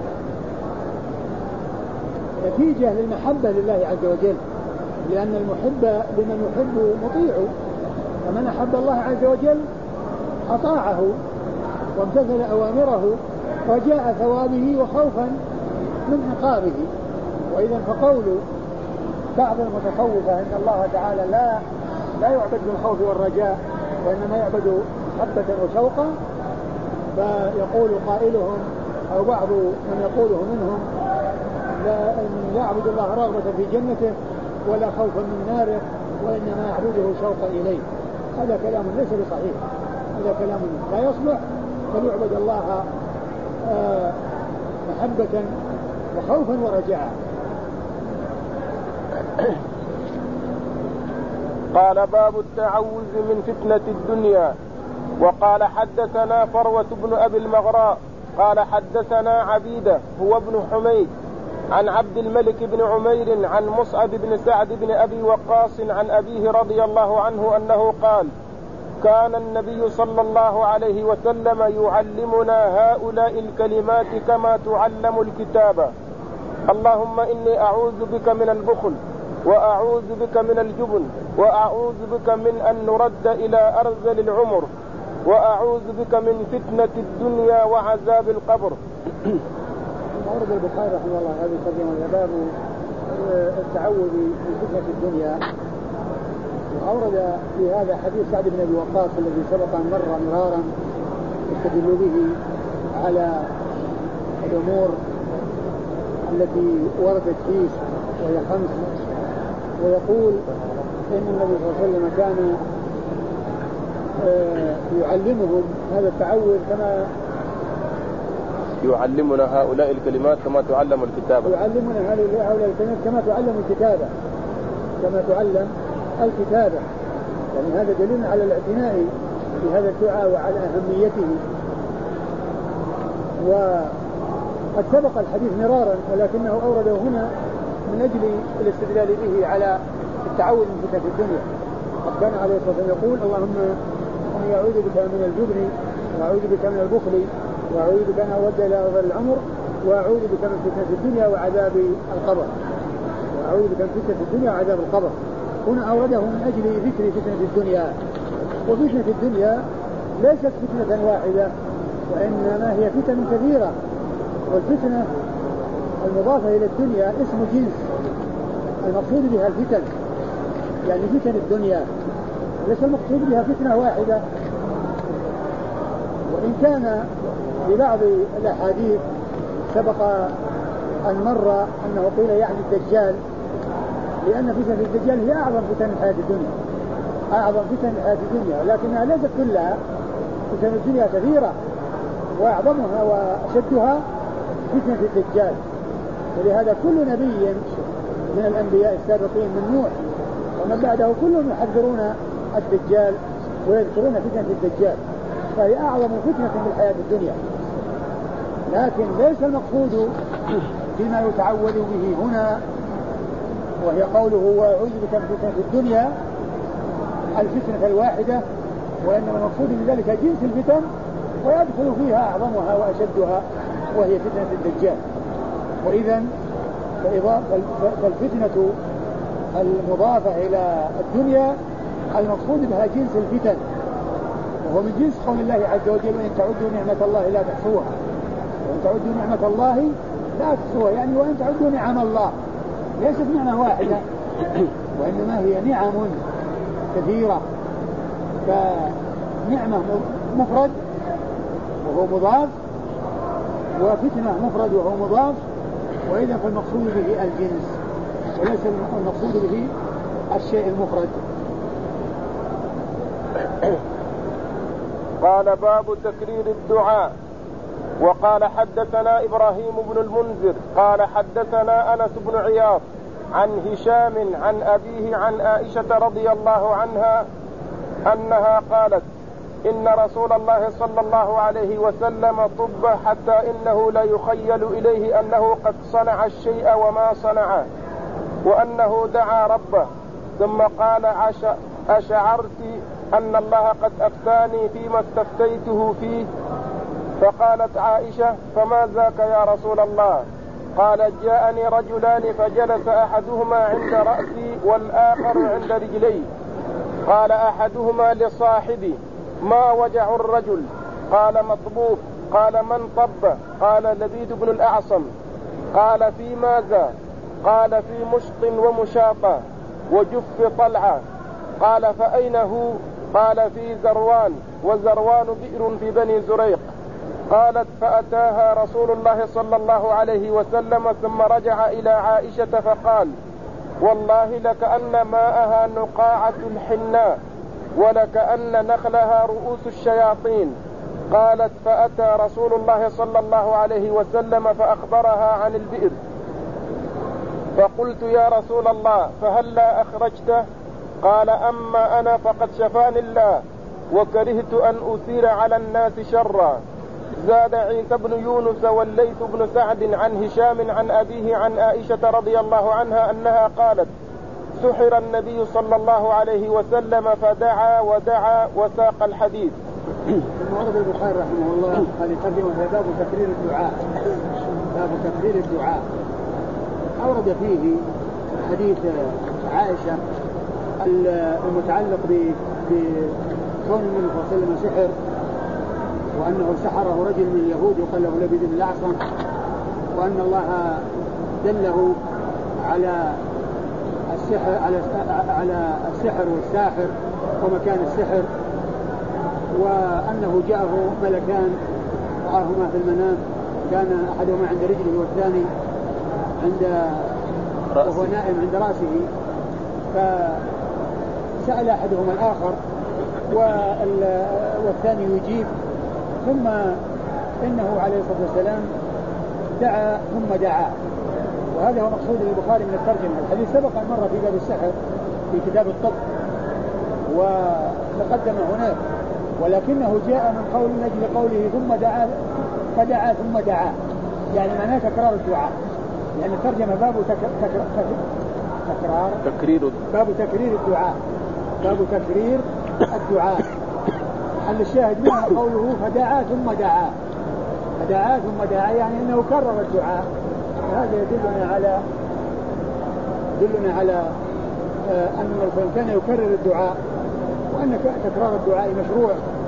S2: نتيجة للمحبة لله عز وجل، لأن المحب لمن يحب مطيع، فمن أحب الله عز وجل أطاعه وامتثل أوامره رجاء ثوابه وخوفا من عقابه. وإذا فقول بعض المتصوفة أن الله تعالى لا لا يعبد بالخوف والرجاء وإنما يعبد محبة وشوقا، فيقول قائلهم أو بعض من يقوله منهم لا يعبد الله رغبة في جنته ولا خوفا من ناره وإنما يعبده شوقا إليه. هذا كلام ليس بصحيح، هذا كلام لا يصلح، بل يعبد الله محبة وخوفا ورجاء.
S1: قال باب التعوذ من فتنة الدنيا. وقال حدثنا فروة بن أبي المغراء قال حدثنا عبيدة هو ابن حميد عن عبد الملك بن عمير عن مصعب بن سعد بن أبي وقاص عن أبيه رضي الله عنه أنه قال كان النبي صلى الله عليه وسلم يعلمنا هؤلاء الكلمات كما تعلم الكتاب: اللهم إني أعوذ بك من البخل، وأعوذ بك من الجبن، وأعوذ بك من أن نرد إلى أرذل العمر، وأعوذ بك من فتنة الدنيا وعذاب القبر.
S2: أورد البخاري رحمه الله هذه الترجمة باب التعوذ من فتنة الدنيا، وأورد في هذا حديث سعد بن أبي وقاص الذي سبق أن مر مرارا يستدل به على الأمور التي وردت فيه وهي خمس، ويقول إن النبي صلى الله عليه وسلم كان يعلمهم هذا التعوذ كما
S1: يعلمنا هؤلاء الكلمات كما تعلم الكتابة.
S2: يعلمنا هؤلاء الكلمات كما تعلم الكتابة، كما تعلم الكتابة. يعني هذا دليل على الاعتناء بهذا الدعاء وعلى أهميته. وقد سبق الحديث مرارا ولكنه أورده هنا من أجل الاستدلال به على التعوذ من فتنة الدنيا. قد كان عليه الصلاة والسلام يقول: اللهم إني أعوذ بك من الجبن، وأعوذ بك من البخل، وأعوذ بك أن أود إلى أرذل العمر، وأعوذ بك من فتنة الدنيا وعذاب القبر. وأعوذ بك من فتنة الدنيا وعذاب القبر. هنا أورده من أجل ذكر فتنة الدنيا. وفتنة الدنيا ليست فتنة واحدة، وإنما هي فتن كثيرة. والفتنة المضافة إلى الدنيا اسم جنس، المقصود بها الفتن، يعني فتن الدنيا، ليس المقصود بها فتنة واحدة. وإن كان ببعض الأحاديث سبق أن مر أنه قيل يعني الدجال، لأن فتنة الدجال هي أعظم فتن الحياة الدنيا، أعظم فتن الحياة الدنيا، لكنها ليست كلها. فتن الدنيا كثيرة، وأعظمها وأشدها فتنة الدجال. ولهذا كل نبي من الأنبياء السابقين من نوح ومن بعده كلهم يحذرون الدجال ويذكرون فتنة الدجال، فهي أعظم فتنة في الحياة الدنيا. لكن ليس المقصود فيما يتعوذ به هنا وهي قوله وأعوذ بك من فتنة الدنيا الفتنة الواحدة، وإنما المقصود بذلك جنس الفتن ويدخل فيها أعظمها وأشدها وهي فتنة الدجال. وإذا فالفتنة المضافة إلى الدنيا المقصود بها جنس الفتن، وهو من جنس قول الله عز وجل: وإن تعدوا نعمة الله لا تحصوها. وإن تعدوا نعمة الله لا تحصوها، يعني وإن تعدوا نعم الله ليست نعمة واحدة، وإنما هي نعم كثيرة. فنعمة مفرد وهو مضاف، وفتنة مفرد وهو مضاف، وإذا فالمقصود به الجنس وليس المقصود به الشيء المفرد.
S1: قال باب تكرير الدعاء. وقال حدثنا إبراهيم بن المنذر قال حدثنا أنس بن عياض عن هشام عن أبيه عن عائشة رضي الله عنها أنها قالت إن رسول الله صلى الله عليه وسلم طب حتى إنه لا يخيل إليه أنه قد صنع الشيء وما صنعه وأنه دعا ربه ثم قال عش أشعرت أن الله قد أفتاني فيما استفتيته فيه؟ فقالت عائشة فما ذاك يا رسول الله؟ قال جاءني رجلان فجلس أحدهما عند رأسي والآخر عند رجلي. قال أحدهما لصاحبي ما وجع الرجل؟ قال مطبوب. قال من طب؟ قال لبيد بن الأعصم. قال في ماذا؟ قال في مشط ومشاطة وجف طلعة. قال فأين هو؟ قال في زروان وزروان بئر في بني زريق. قالت فأتاها رسول الله صلى الله عليه وسلم ثم رجع إلى عائشة فقال والله لكأن ماءها نقاعة الحناء ولكأن نخلها رؤوس الشياطين. قالت فأتى رسول الله صلى الله عليه وسلم فأخبرها عن البئر فقلت يا رسول الله فهلا أخرجته؟ قال أما أنا فقد شفاني الله وكرهت أن أثير على الناس شرا. زاد عيسى بن يونس والليث بن سعد عن هشام عن أبيه عن عائشة رضي الله عنها أنها قالت سحر النبي صلى الله عليه وسلم فدعا ودعا وساق الحديث.
S2: ثم ورد البخاري رحمه الله قال يقدم باب تكرير الدعاء. باب تكرير الدعاء أورد فيه حديث عائشة المتعلق بكون النبي صلى الله عليه وسلم سحر وأنه سحره رجل من اليهود يقال له لبيد بن الأعصم وأن الله دله على السحر على على السحر والساحر ومكان السحر وأنه جاءه ملكان رآهما في المنام كان أحدهما عند رجله والثاني عند وهو نائم عند رأسه فسأل أحدهما الآخر والثاني يجيب ثم إنه عليه الصلاة والسلام دعا ثم دعا وهذا هو مقصود البخاري من الترجمة. الحديث سبق أن مر في باب السحر في كتاب الطب وتقدم هناك ولكنه جاء من قول من أجل قوله ثم دعا فدعا ثم دعا يعني معناه تكرار الدعاء يعني الترجمة باب تكرار تكرار
S1: تكرير
S2: باب تكرير الدعاء باب تكرير الدعاء. حل الشاهد منه قوله فدعا ثم دعا فدعا ثم دعا يعني انه كرر الدعاء. هذا يدلنا على يدلنا على آه ان الرسول كان يكرر الدعاء وان تكرار الدعاء مشروع.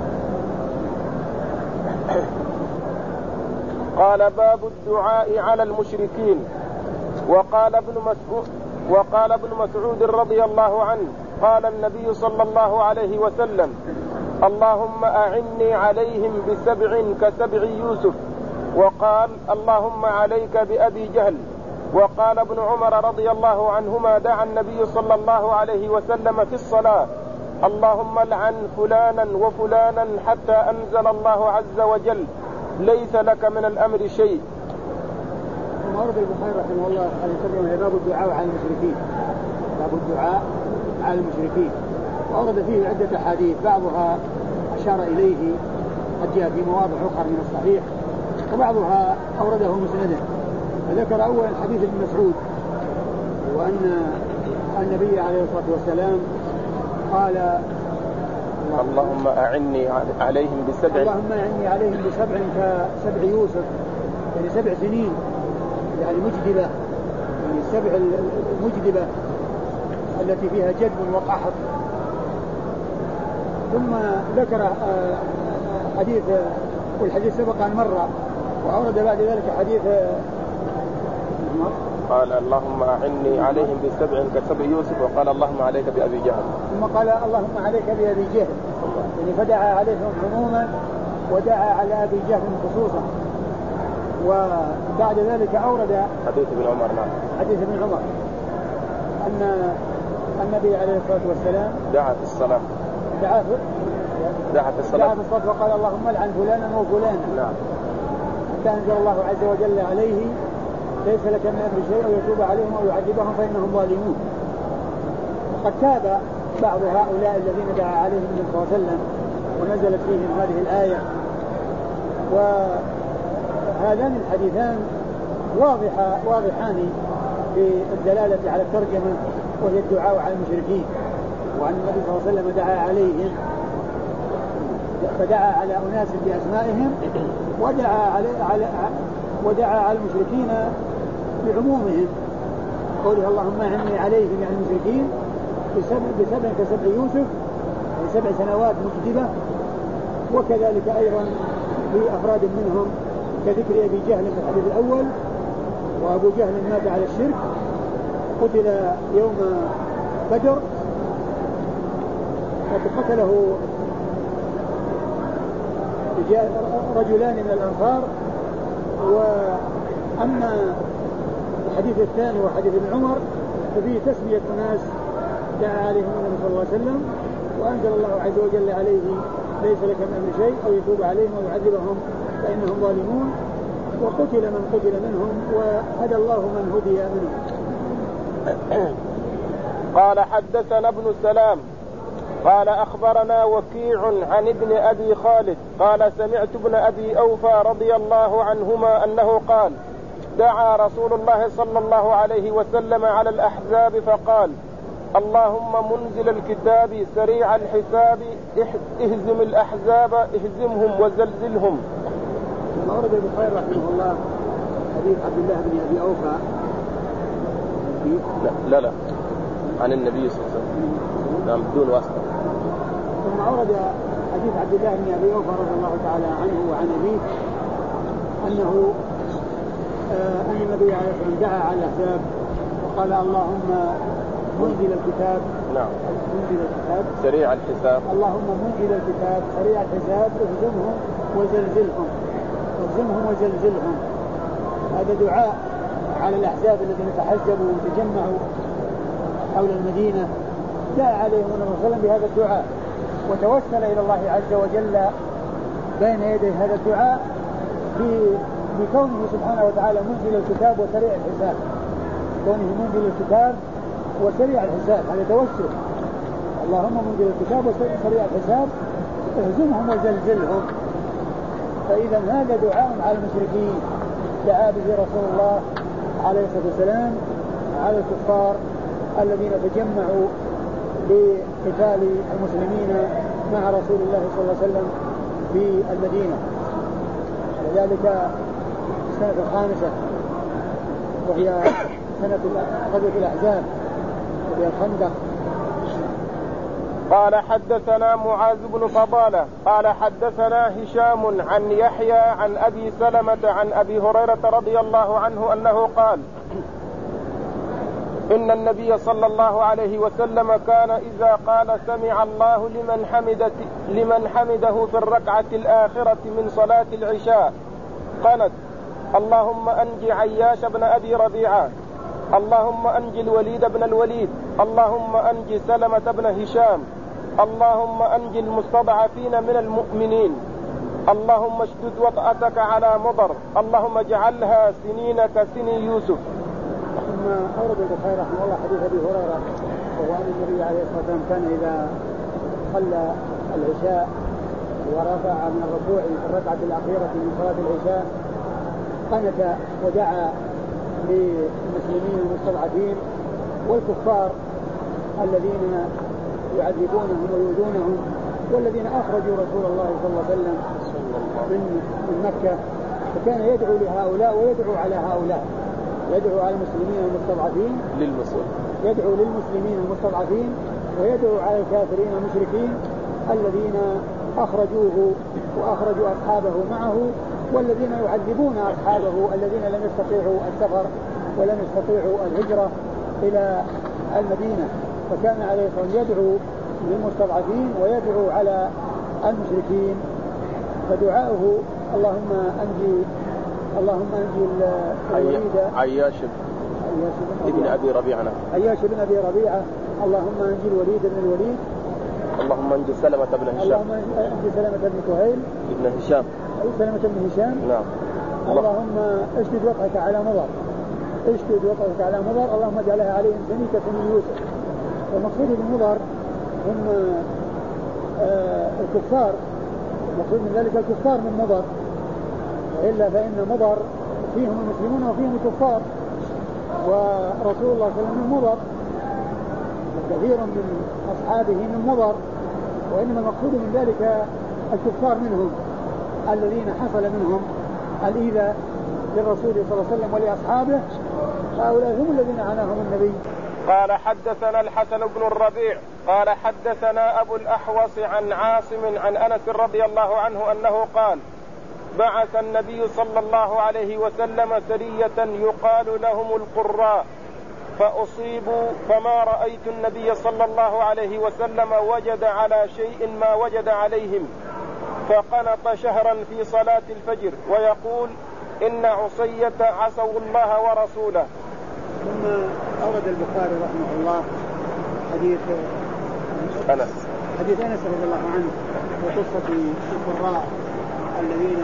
S1: قال باب الدعاء على المشركين. وقال ابن مسعود وقال ابن مسعود رضي الله عنه قال النبي صلى الله عليه وسلم اللهم أعني عليهم بسبع كسبع يوسف. وقال اللهم عليك بأبي جهل. وقال ابن عمر رضي الله عنهما دعا النبي صلى الله عليه وسلم في الصلاة اللهم لعن فلانا وفلانا حتى أنزل الله عز وجل ليس لك من الأمر شيء.
S2: ثم ورد البخاري رحمه الله عليه وسلم باب الدعاء على المشركين. باب الدعاء على المشركين وأورد فيه عدة أحاديث بعضها أشار إليه قد جاء في مواضع أخرى من الصحيح وبعضها أورده مسندا. فذكر أولا حديث ابن مسعود وأن النبي عليه الصلاة والسلام قال
S1: اللهم أعني عليهم بسبع
S2: اللهم أعني عليهم بسبع كسبع يوسف يعني سبع سنين يعني مجدبة يعني السبع المجدبة التي فيها جدب وقحط. ثم ذكر حديث والحديث سبق أن مر وأورد بعد ذلك حديث
S1: قال اللهم أعني عليهم بسبع كسبع يوسف وقال اللهم عليك بأبي جهل.
S2: ثم قال اللهم عليك بأبي جهل يعني فدعا عليهم عموما ودعا على أبي جهل خصوصا. وبعد ذلك أورد
S1: حديث ابن عمر نعم
S2: حديث ابن عمر أن النبي عليه الصلاة والسلام
S1: دعا في الصلاة
S2: دعا في
S1: دعا في الصلاة
S2: دعا في الصلاة وقال اللهم لعن فلانا وفلانا
S1: نعم
S2: حتى أنزل الله عز وجل عليه ليس لك من أمر شيء أو يتوب عليهم أو يعذبهم فإنهم ظالمون. وقد تاب بعض هؤلاء الذين دعا عليهم النبي صلى الله عليه وسلم ونزلت فيهم هذه الآية. وهذان الحديثان واضحة واضحان في الدلالة على الترجمة وهي الدعاء على المشركين، وأن النبي صلى الله عليه وسلم دعا عليهم فدعا على أناس بأسمائهم ودعا على, على ودعا على المشركين بعمومهم، قوله اللهم أعني عليهم يعني المشركين بسبع كسبع يوسف سبع سنوات مكتبة. وكذلك أيضا في أفراد منهم كذكر أبي جهل في الحديث الأول، وأبو جهل مات على الشرك قتل يوم بدر وقتله رجلان من الأنصار. وأما الحديث الثاني وحديث ابن عمر ففيه تسمية ناس دعا عليهم النبي صلى الله عليه وسلم وأنزل الله عز وجل عليه ليس لك من أمر شيء أو يتوب عليهم أو يعذبهم فإنهم ظالمون، وقتل من قتل منهم وهدى الله من هدي منهم.
S1: قال حدثنا ابن سلام قال أخبرنا وكيع عن ابن أبي خالد قال سمعت ابن أبي أوفى رضي الله عنهما أنه قال دعا رسول الله صلى الله عليه وسلم على الأحزاب فقال اللهم منزل الكتاب سريع الحساب اهزم الأحزاب اهزمهم وزلزلهم.
S2: ثم ورد البخاري رحمه الله حديث عبد الله بن أبي أوفى
S1: لا لا, لا. عن النبي صلى الله عليه وسلم نعم بدون واسطة.
S2: ثم ورد حديث عبد الله بن أبي أوفى رضي الله تعالى عنه وعن أبيه أنه آه أن النبي عليه الصلاة والسلام دعا على الأحزاب وقال اللهم منزل الكتاب
S1: نعم
S2: منزل الكتاب
S1: سريع الحساب
S2: اللهم منزل الكتاب سريع الحساب اهزمهم وزلزلهم اهزمهم وزلزلهم. هذا دعاء على الأحزاب الذين تحزبوا وتجمعوا حول المدينة، دعا عليهم النبي صلى الله عليه وسلم بهذا الدعاء وتوسل إلى الله عز وجل بين يدي هذا الدعاء بكونه سبحانه وتعالى منزل الكتاب وسريع الحساب، كونه منزل الكتاب وسريع الحساب هذا توسل. اللهم منزل الكتاب وسريع الحساب اهزمهم وزلزلهم. فإذا هذا دعاء على المشركين دعا به رسول الله عليه الصلاة والسلام على الكفار الذين تجمعوا لقتال المسلمين مع رسول الله صلى الله عليه وسلم في المدينة، وذلك السنة الخامسة وهي سنة غزوة الأحزاب وهي الخندق.
S1: قال حدثنا معاذ بن فضالة قال حدثنا هشام عن يحيى عن أبي سلمة عن أبي هريرة رضي الله عنه أنه قال إن النبي صلى الله عليه وسلم كان إذا قال سمع الله لمن, حمدت لمن حمده في الركعة الآخرة من صلاة العشاء قالت اللهم أنجي عياش بن أبي ربيعة اللهم أنجي الوليد بن الوليد اللهم أنجي سلمة بن هشام اللهم أنجي المستضعفين من المؤمنين اللهم اشدد وطأتك على مضر اللهم اجعلها سنين كسني يوسف.
S2: ثم أورد البخاري رحمه الله حديث أبي هريرة وهو أن النبي عليه الصلاة والسلام كان إذا صلى العشاء ورفع من الركوع في الركعة الأخيرة من صلاة العشاء قنت ودعا للمسلمين المستضعفين والكفار الذين يعذبونهم ويؤذونهم والذين أخرجوا رسول الله صلى الله عليه وسلم من من مكة، فكان يدعو لهؤلاء ويدعو على هؤلاء، يدعو على المسلمين المستضعفين
S1: للمسلمين
S2: يدعو للمسلمين المستضعفين ويدعو على الكافرين المشركين الذين أخرجوه وأخرجوا أصحابه معه والذين يعذبون أصحابه الذين لم يستطيعوا السفر ولم يستطيعوا الهجرة إلى المدينة، فكان عليه الصلاة والسلام يدعو للمستضعفين ويدعو على المشركين. فدعاؤه اللهم أنجي اللهم أنجي الوليد
S1: عياش ابن أبي ربيعة
S2: عياش بن أبي ربيعة اللهم أنجي الوليد بن الوليد
S1: اللهم أنجي سلمة بن هشام
S2: اللهم أنجي سلمة بن كهيل
S1: ابن هشام
S2: سلمة بن هشام
S1: نعم
S2: اللهم اشدد وطأك على مضر اشدد وطأك على مضر اللهم اجعلها عليهم سنيكة من يوسف. والمقصود بالمضر هم آه الكفار، المقصود من ذلك الكفار من مضر، وإلا فإن مضر فيهم المسلمون وفيهم الكفار، ورسول الله صلى الله عليه وسلم من مضر وكثير من أصحابه من مضر، وإنما المقصود من ذلك الكفار منهم الذين حصل منهم الإيذاء للرسول صلى الله عليه وسلم ولأصحابه، هؤلاء هم الذين عناهم النبي.
S1: قال حدثنا الحسن بن الربيع قال حدثنا أبو الأحوص عن عاصم عن أنس رضي الله عنه أنه قال بعث النبي صلى الله عليه وسلم سرية يقال لهم القراء فأصيبوا فما رأيت النبي صلى الله عليه وسلم وجد على شيء ما وجد عليهم، فقنط شهرا في صلاة الفجر ويقول إن عصية عصوا الله ورسوله.
S2: ثم أورد البخاري رحمه الله حديث
S1: أنس
S2: حديث أنس رضي الله عنه وقصة القراء الذين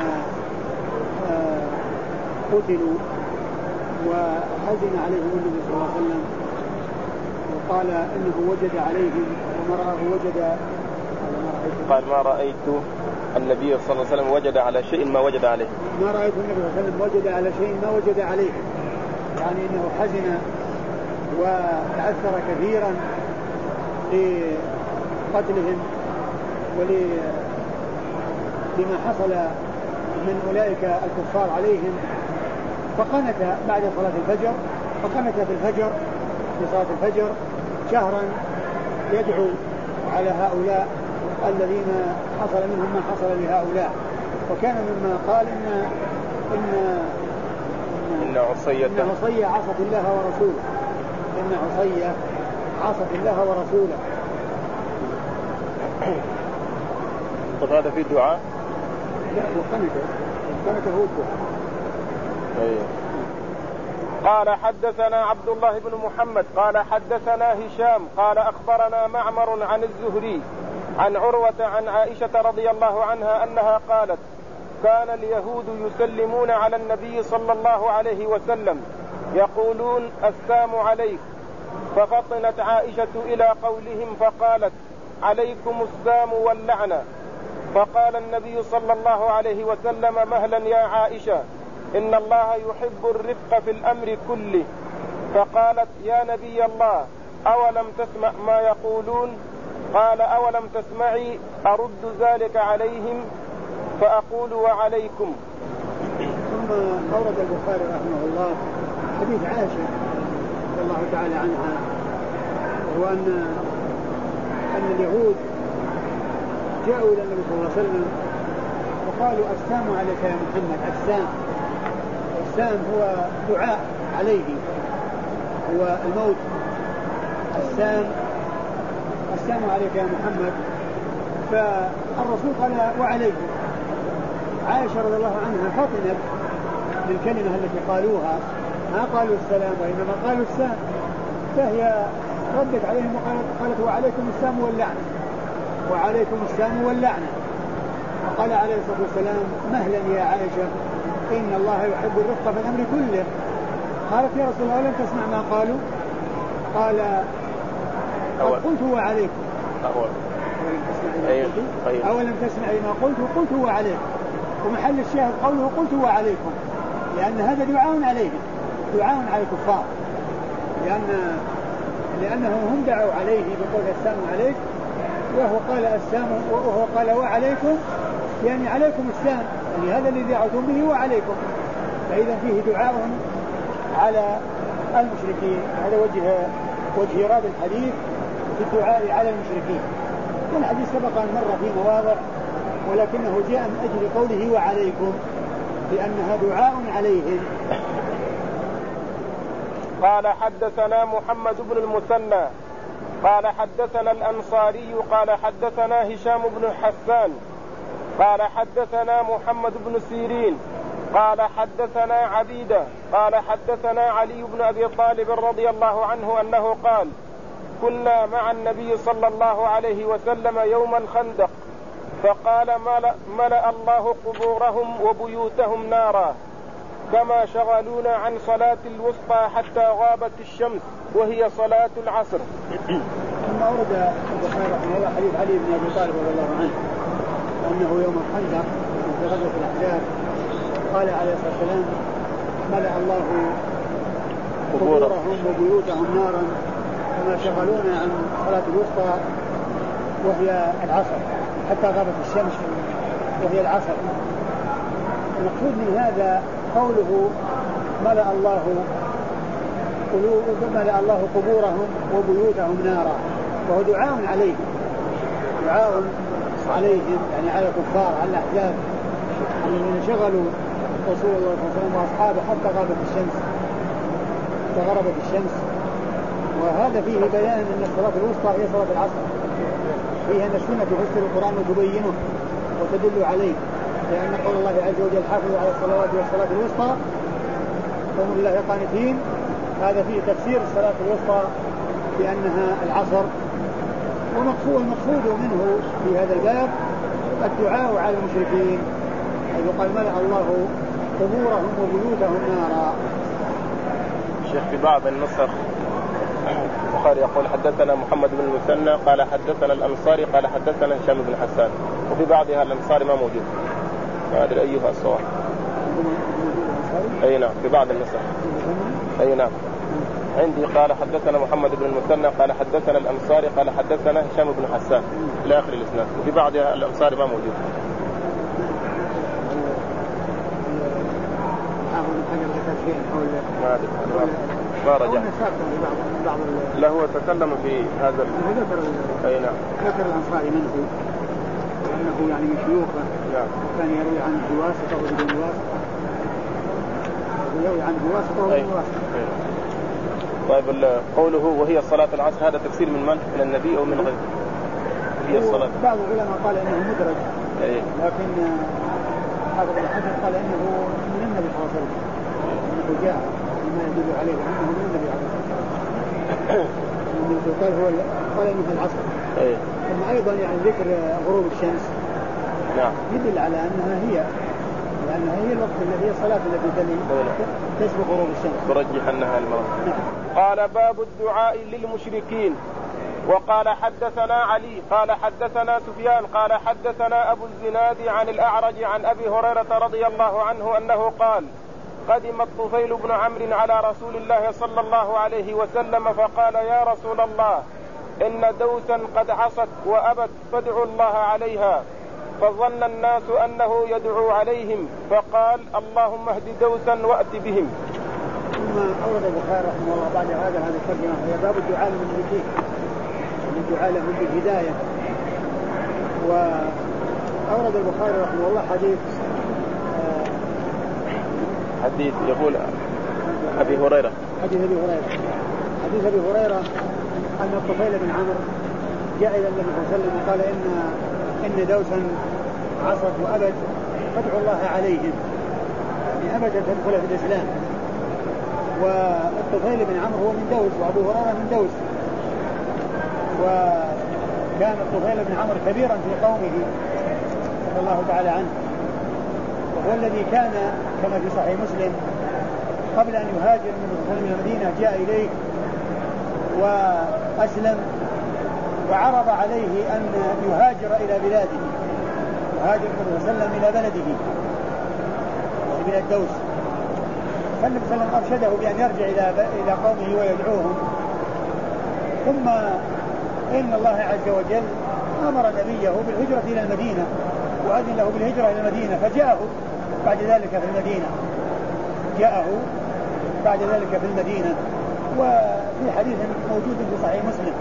S2: قتلوا وحزن عليهم النبي صلى الله عليه وسلم وقال إنه وجد عليهم وما رآه وجد
S1: قال ما رأيت النبي صلى الله عليه وسلم وجد على شيء ما وجد عليه
S2: ما رأيت النبي صلى الله عليه وسلم وجد على شيء ما وجد عليه، يعني إنه حزن وتأثر كثيرا لقتلهم ولما حصل من أولئك الكفار عليهم، فقنت بعد صلاة الفجر فقنت في الفجر في صلاة الفجر شهرا يدعو على هؤلاء الذين حصل منهم ما حصل لهؤلاء. وكان مما قال إن إن
S1: إن عصية
S2: إن عصية عصت الله ورسوله إن عصية عصت الله ورسوله.
S1: طب هذا في دعاء؟
S2: لا وقنت قنت هو الدعاء.
S1: أيه. قال حدثنا عبد الله بن محمد قال حدثنا هشام قال أخبرنا معمر عن الزهري عن عروة عن عائشة رضي الله عنها أنها قالت كان اليهود يسلمون على النبي صلى الله عليه وسلم يقولون السلام عليك، ففطنت عائشة إلى قولهم فقالت عليكم السلام واللعنة، فقال النبي صلى الله عليه وسلم مهلا يا عائشة إن الله يحب الرفق في الأمر كله. فقالت يا نبي الله أولم تسمع ما يقولون؟ قال أولم تسمعي أرد ذلك عليهم فأقول وعليكم.
S2: ثم أورد البخاري رحمه الله حديث عائشة رضي الله تعالى عنها، وهو أن أن اليهود جاءوا إلى النبي صلى الله عليه وسلم وقالوا السلام عليك يا محمد. السلام السلام هو دعاء عليه، هو الموت. السلام السلام عليك يا محمد. فالرسول قال وعليكم. عائشة رضي الله عنها فطنت بالكلمة التي قالوها، ما قالوا السلام وإنما قالوا السلام، فهي ردت عليهم وقالت قالت وعليكم السلام واللعنة وعليكم السلام واللعنة. وقال عليه الصلاة والسلام مهلا يا عائشة إن الله يحب الرفق في الأمر كله. قالت يا رسول الله لم تسمع ما قالوا؟ قال قد قلت وعليكم. أولم تسمعي ما قلت قلت وعليكم. ومحل الشاهد قوله قلت وعليكم، لأن هذا دعاء عليهم، دعاء على الكفار، لأن لأنهم هم دعوا عليه بقول السلام عليك، وهو قال السلام وهو قال وعليكم، يعني عليكم السلام، يعني هذا الذي دعوتم به وعليكم. فإذا فيه دعاء على المشركين. هذا وجه وجه إيراد الحديث في الدعاء على المشركين. والحديث سبق أن مر في مواضع، ولكنه جاء من أجل قوله وعليكم لأنها دعاء عليهم.
S1: قال حدثنا محمد بن المثنى قال حدثنا الأنصاري قال حدثنا هشام بن حسان قال حدثنا محمد بن سيرين قال حدثنا عبيدة قال حدثنا علي بن أبي طالب رضي الله عنه أنه قال كنا مع النبي صلى الله عليه وسلم يوم الخندق فقال ملأ, ملأ الله قبورهم وبيوتهم نارا كما شغلونا عن صلاة الوسطى حتى غابت الشمس وهي صلاة العصر.
S2: ثم أورد البخاري رحمه الله حديث علي بن أبي طالب رضي الله عنه أنه يوم الخندق في غزوة الأحزاب قال عليه الصلاة والسلام ملأ الله قبورهم وبيوتهم نارا كما شغلونا عن صلاة الوسطى وهي العصر حتى غابت الشمس وهي العصر. المقصود من هذا قوله ملأ الله ملأ الله قبورهم وبيوتهم نارا، وهو دعاء عليهم دعاء عليهم يعني على الكفار على الأحزاب الذين شغلوا رسول الله صلى الله عليه وسلم وأصحابه حتى غابت الشمس حتى غربت الشمس. وهذا فيه بيان أن الصلاة الوسطى هي صلاة العصر، فيها أن السنة تفسر القرآن وتبينه وتدل عليه، لأن قول الله عز وجل حافظوا على الصلوات والصلاة الوسطى قوموا لله قانتين، هذا فيه تفسير الصلاة الوسطى بأنها العصر. والمقصود منه في هذا الباب الدعاء على المشركين، حيث قال ملأ الله قبورهم وبيوتهم نارا.
S1: الشيخ في بعض النسخ البخاري يقول حدثنا محمد بن المثنى قال حدثنا الأنصاري قال حدثنا هشام بن حسان، وفي بعضها الأنصاري ما موجود، ما أدري أيها الصواب. أي نعم في بعض النسخ. أي نعم عندي قال حدثنا محمد بن المثنى قال حدثنا الأنصاري قال حدثنا هشام بن حسان إلى آخر الإسناد، وفي بعضها الأنصاري ما موجود. ما أدري ما رجع. لا هو تكلم في هذا أي نعم
S2: ذكر الأنصاري منه أنه يعني من شيوخه
S1: نعم
S2: كان يروي عن بواسطة وبدون واسطة يروي عن بواسطة وبدون واسطة.
S1: طيب قوله وهي صلاة العصر هذا تفسير من من؟ من النبي أو من غيره؟ هي الصلاة.
S2: بعض العلماء قال إنه مدرج
S1: أيه.
S2: لكن حافظ الحديث قال إنه من النبي صلى الله عليه وسلم إنه جاء مما يدل عليه أنه من النبي عليه الصلاة والسلام قال هو قال إنه العصر.
S1: أيه.
S2: ثم أيضا يعني ذكر غروب الشمس
S1: نعم
S2: يدل على أنها هي لأنها هي الوقت الذي هي الصلاة التي تسبق غروب الشمس
S1: ترجح أنها المرأة. نعم. قال باب الدعاء للمشركين. وقال حدثنا علي قال حدثنا سفيان قال حدثنا أبو الزناد عن الأعرج عن أبي هريرة رضي الله عنه أنه قال قدم الطفيل بن عمرو على رسول الله صلى الله عليه وسلم فقال يا رسول الله إن دوسا قد عصت وأبت فادعوا الله عليها، فظن الناس أنه يدعو عليهم فقال اللهم اهد دوسا وأت بهم.
S2: ثم أورد البخاري رحمه الله بعد هذا هذا الترجمة هي باب الدعاء للمشركين، الدعاء لهم بالهداية. وأورد البخاري رحمه الله حديث آه
S1: حديث يقول أبي هريرة
S2: حديث أبي هريرة حديث أبي هريرة أن الطفيل بن عمرو جاء إلى النبي صلى الله عليه وسلم وقال إن إن دوسا عصت وأبت فادعوا الله عليهم، يعني أبت أن تدخل في الإسلام. والطفيل بن عمرو هو من دوس وأبو هريرة من دوس، وكان الطفيل بن عمرو كبيرا في قومه رضي الله تعالى عنه، وهو الذي كان كما في صحيح مسلم قبل أن يهاجر من المدينة جاء إليه وأسلم وعرض عليه أن يهاجر إلى بلاده، يهاجر النبي صلى الله عليه وسلم إلى بلده من الدوس، فالنبي صلى الله عليه وسلم أرشده بأن يرجع إلى إلى قومه ويدعوهم. ثم إن الله عز وجل أمر نبيه بالهجرة إلى المدينة وأذن له بالهجرة إلى المدينة، فجاءه بعد ذلك في المدينة جاءه بعد ذلك في المدينة وفي حديث موجود في صحيح مسلم.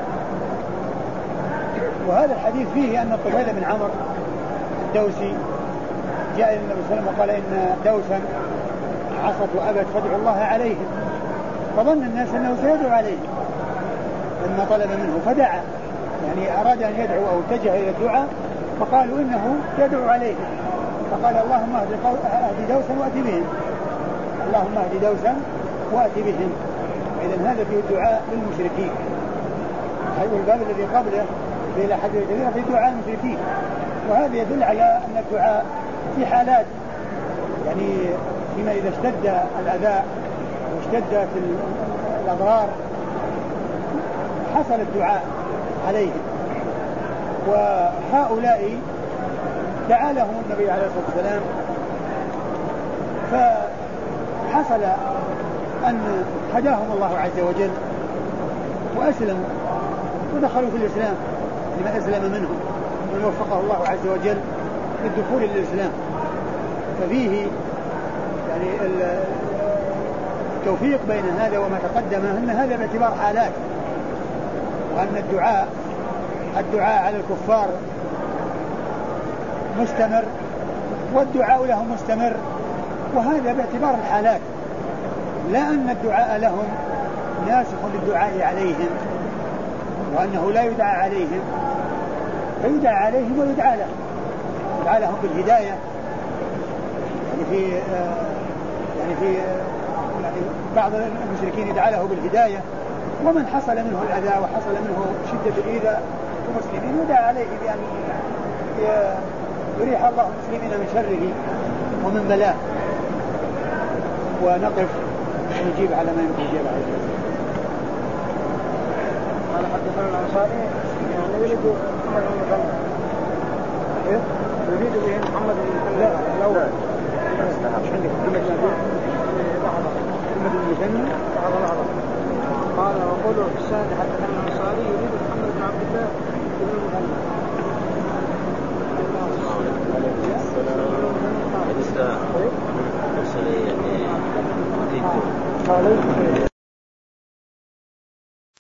S2: وهذا الحديث فيه أن الطفيل بن عمرو الدوسي جاء إلى النبي صلى الله عليه وسلم وقال إن دوسا عصت وأبت فادعوا الله عليهم، فظن الناس أنه سيدعو عليهم لما طلب منه فدعا، يعني أراد أن يدعو أو اتجه إلى الدعاء فقالوا إنه يدعو عليهم، فقال اللهم اهد دوسا وأت بهم، اللهم اهد دوسا وأت بهم. إذن هذا فيه الدعاء للمشركين. هذا الباب الذي قبله في الأحاديث الكثيرة في دعاء المشركين، وهذا يدل على أن الدعاء في حالات يعني فيما إذا اشتد الأذى واشتدت الأضرار حصل الدعاء عليهم. وهؤلاء دعا لهم النبي عليه الصلاة والسلام فحصل أن هداهم الله عز وجل وأسلموا ودخلوا في الإسلام لمن أسلم منهم ومن وفقه الله عز وجل للدخول للإسلام. ففيه يعني التوفيق بين هذا وما تقدم أن هذا باعتبار حالات، وأن الدعاء الدعاء على الكفار مستمر والدعاء لهم مستمر، وهذا باعتبار الحالات، لا أن الدعاء لهم ناسخ للدعاء عليهم وأنه لا يدعى عليهم، فيدعى عليهم ويدعى لهم، يدعى لهم بالهداية يعني في يعني في يعني بعض المشركين يدعى له بالهداية، ومن حصل منه الأذى وحصل منه شدة الإيذاء المسلمين يدعى عليه بأن يريح الله المسلمين من شره ومن بلاه. ونقف ونجيب على ما يمكن الإجابة عليه.
S3: قال حدثنا الأنصاري يعني يريد محمد بن مسلم يريد به محمد بن مسلم لا لا مش عندك محمد بن مسلم لحظة محمد بن مسلم لحظة لحظة قال وقوله في السند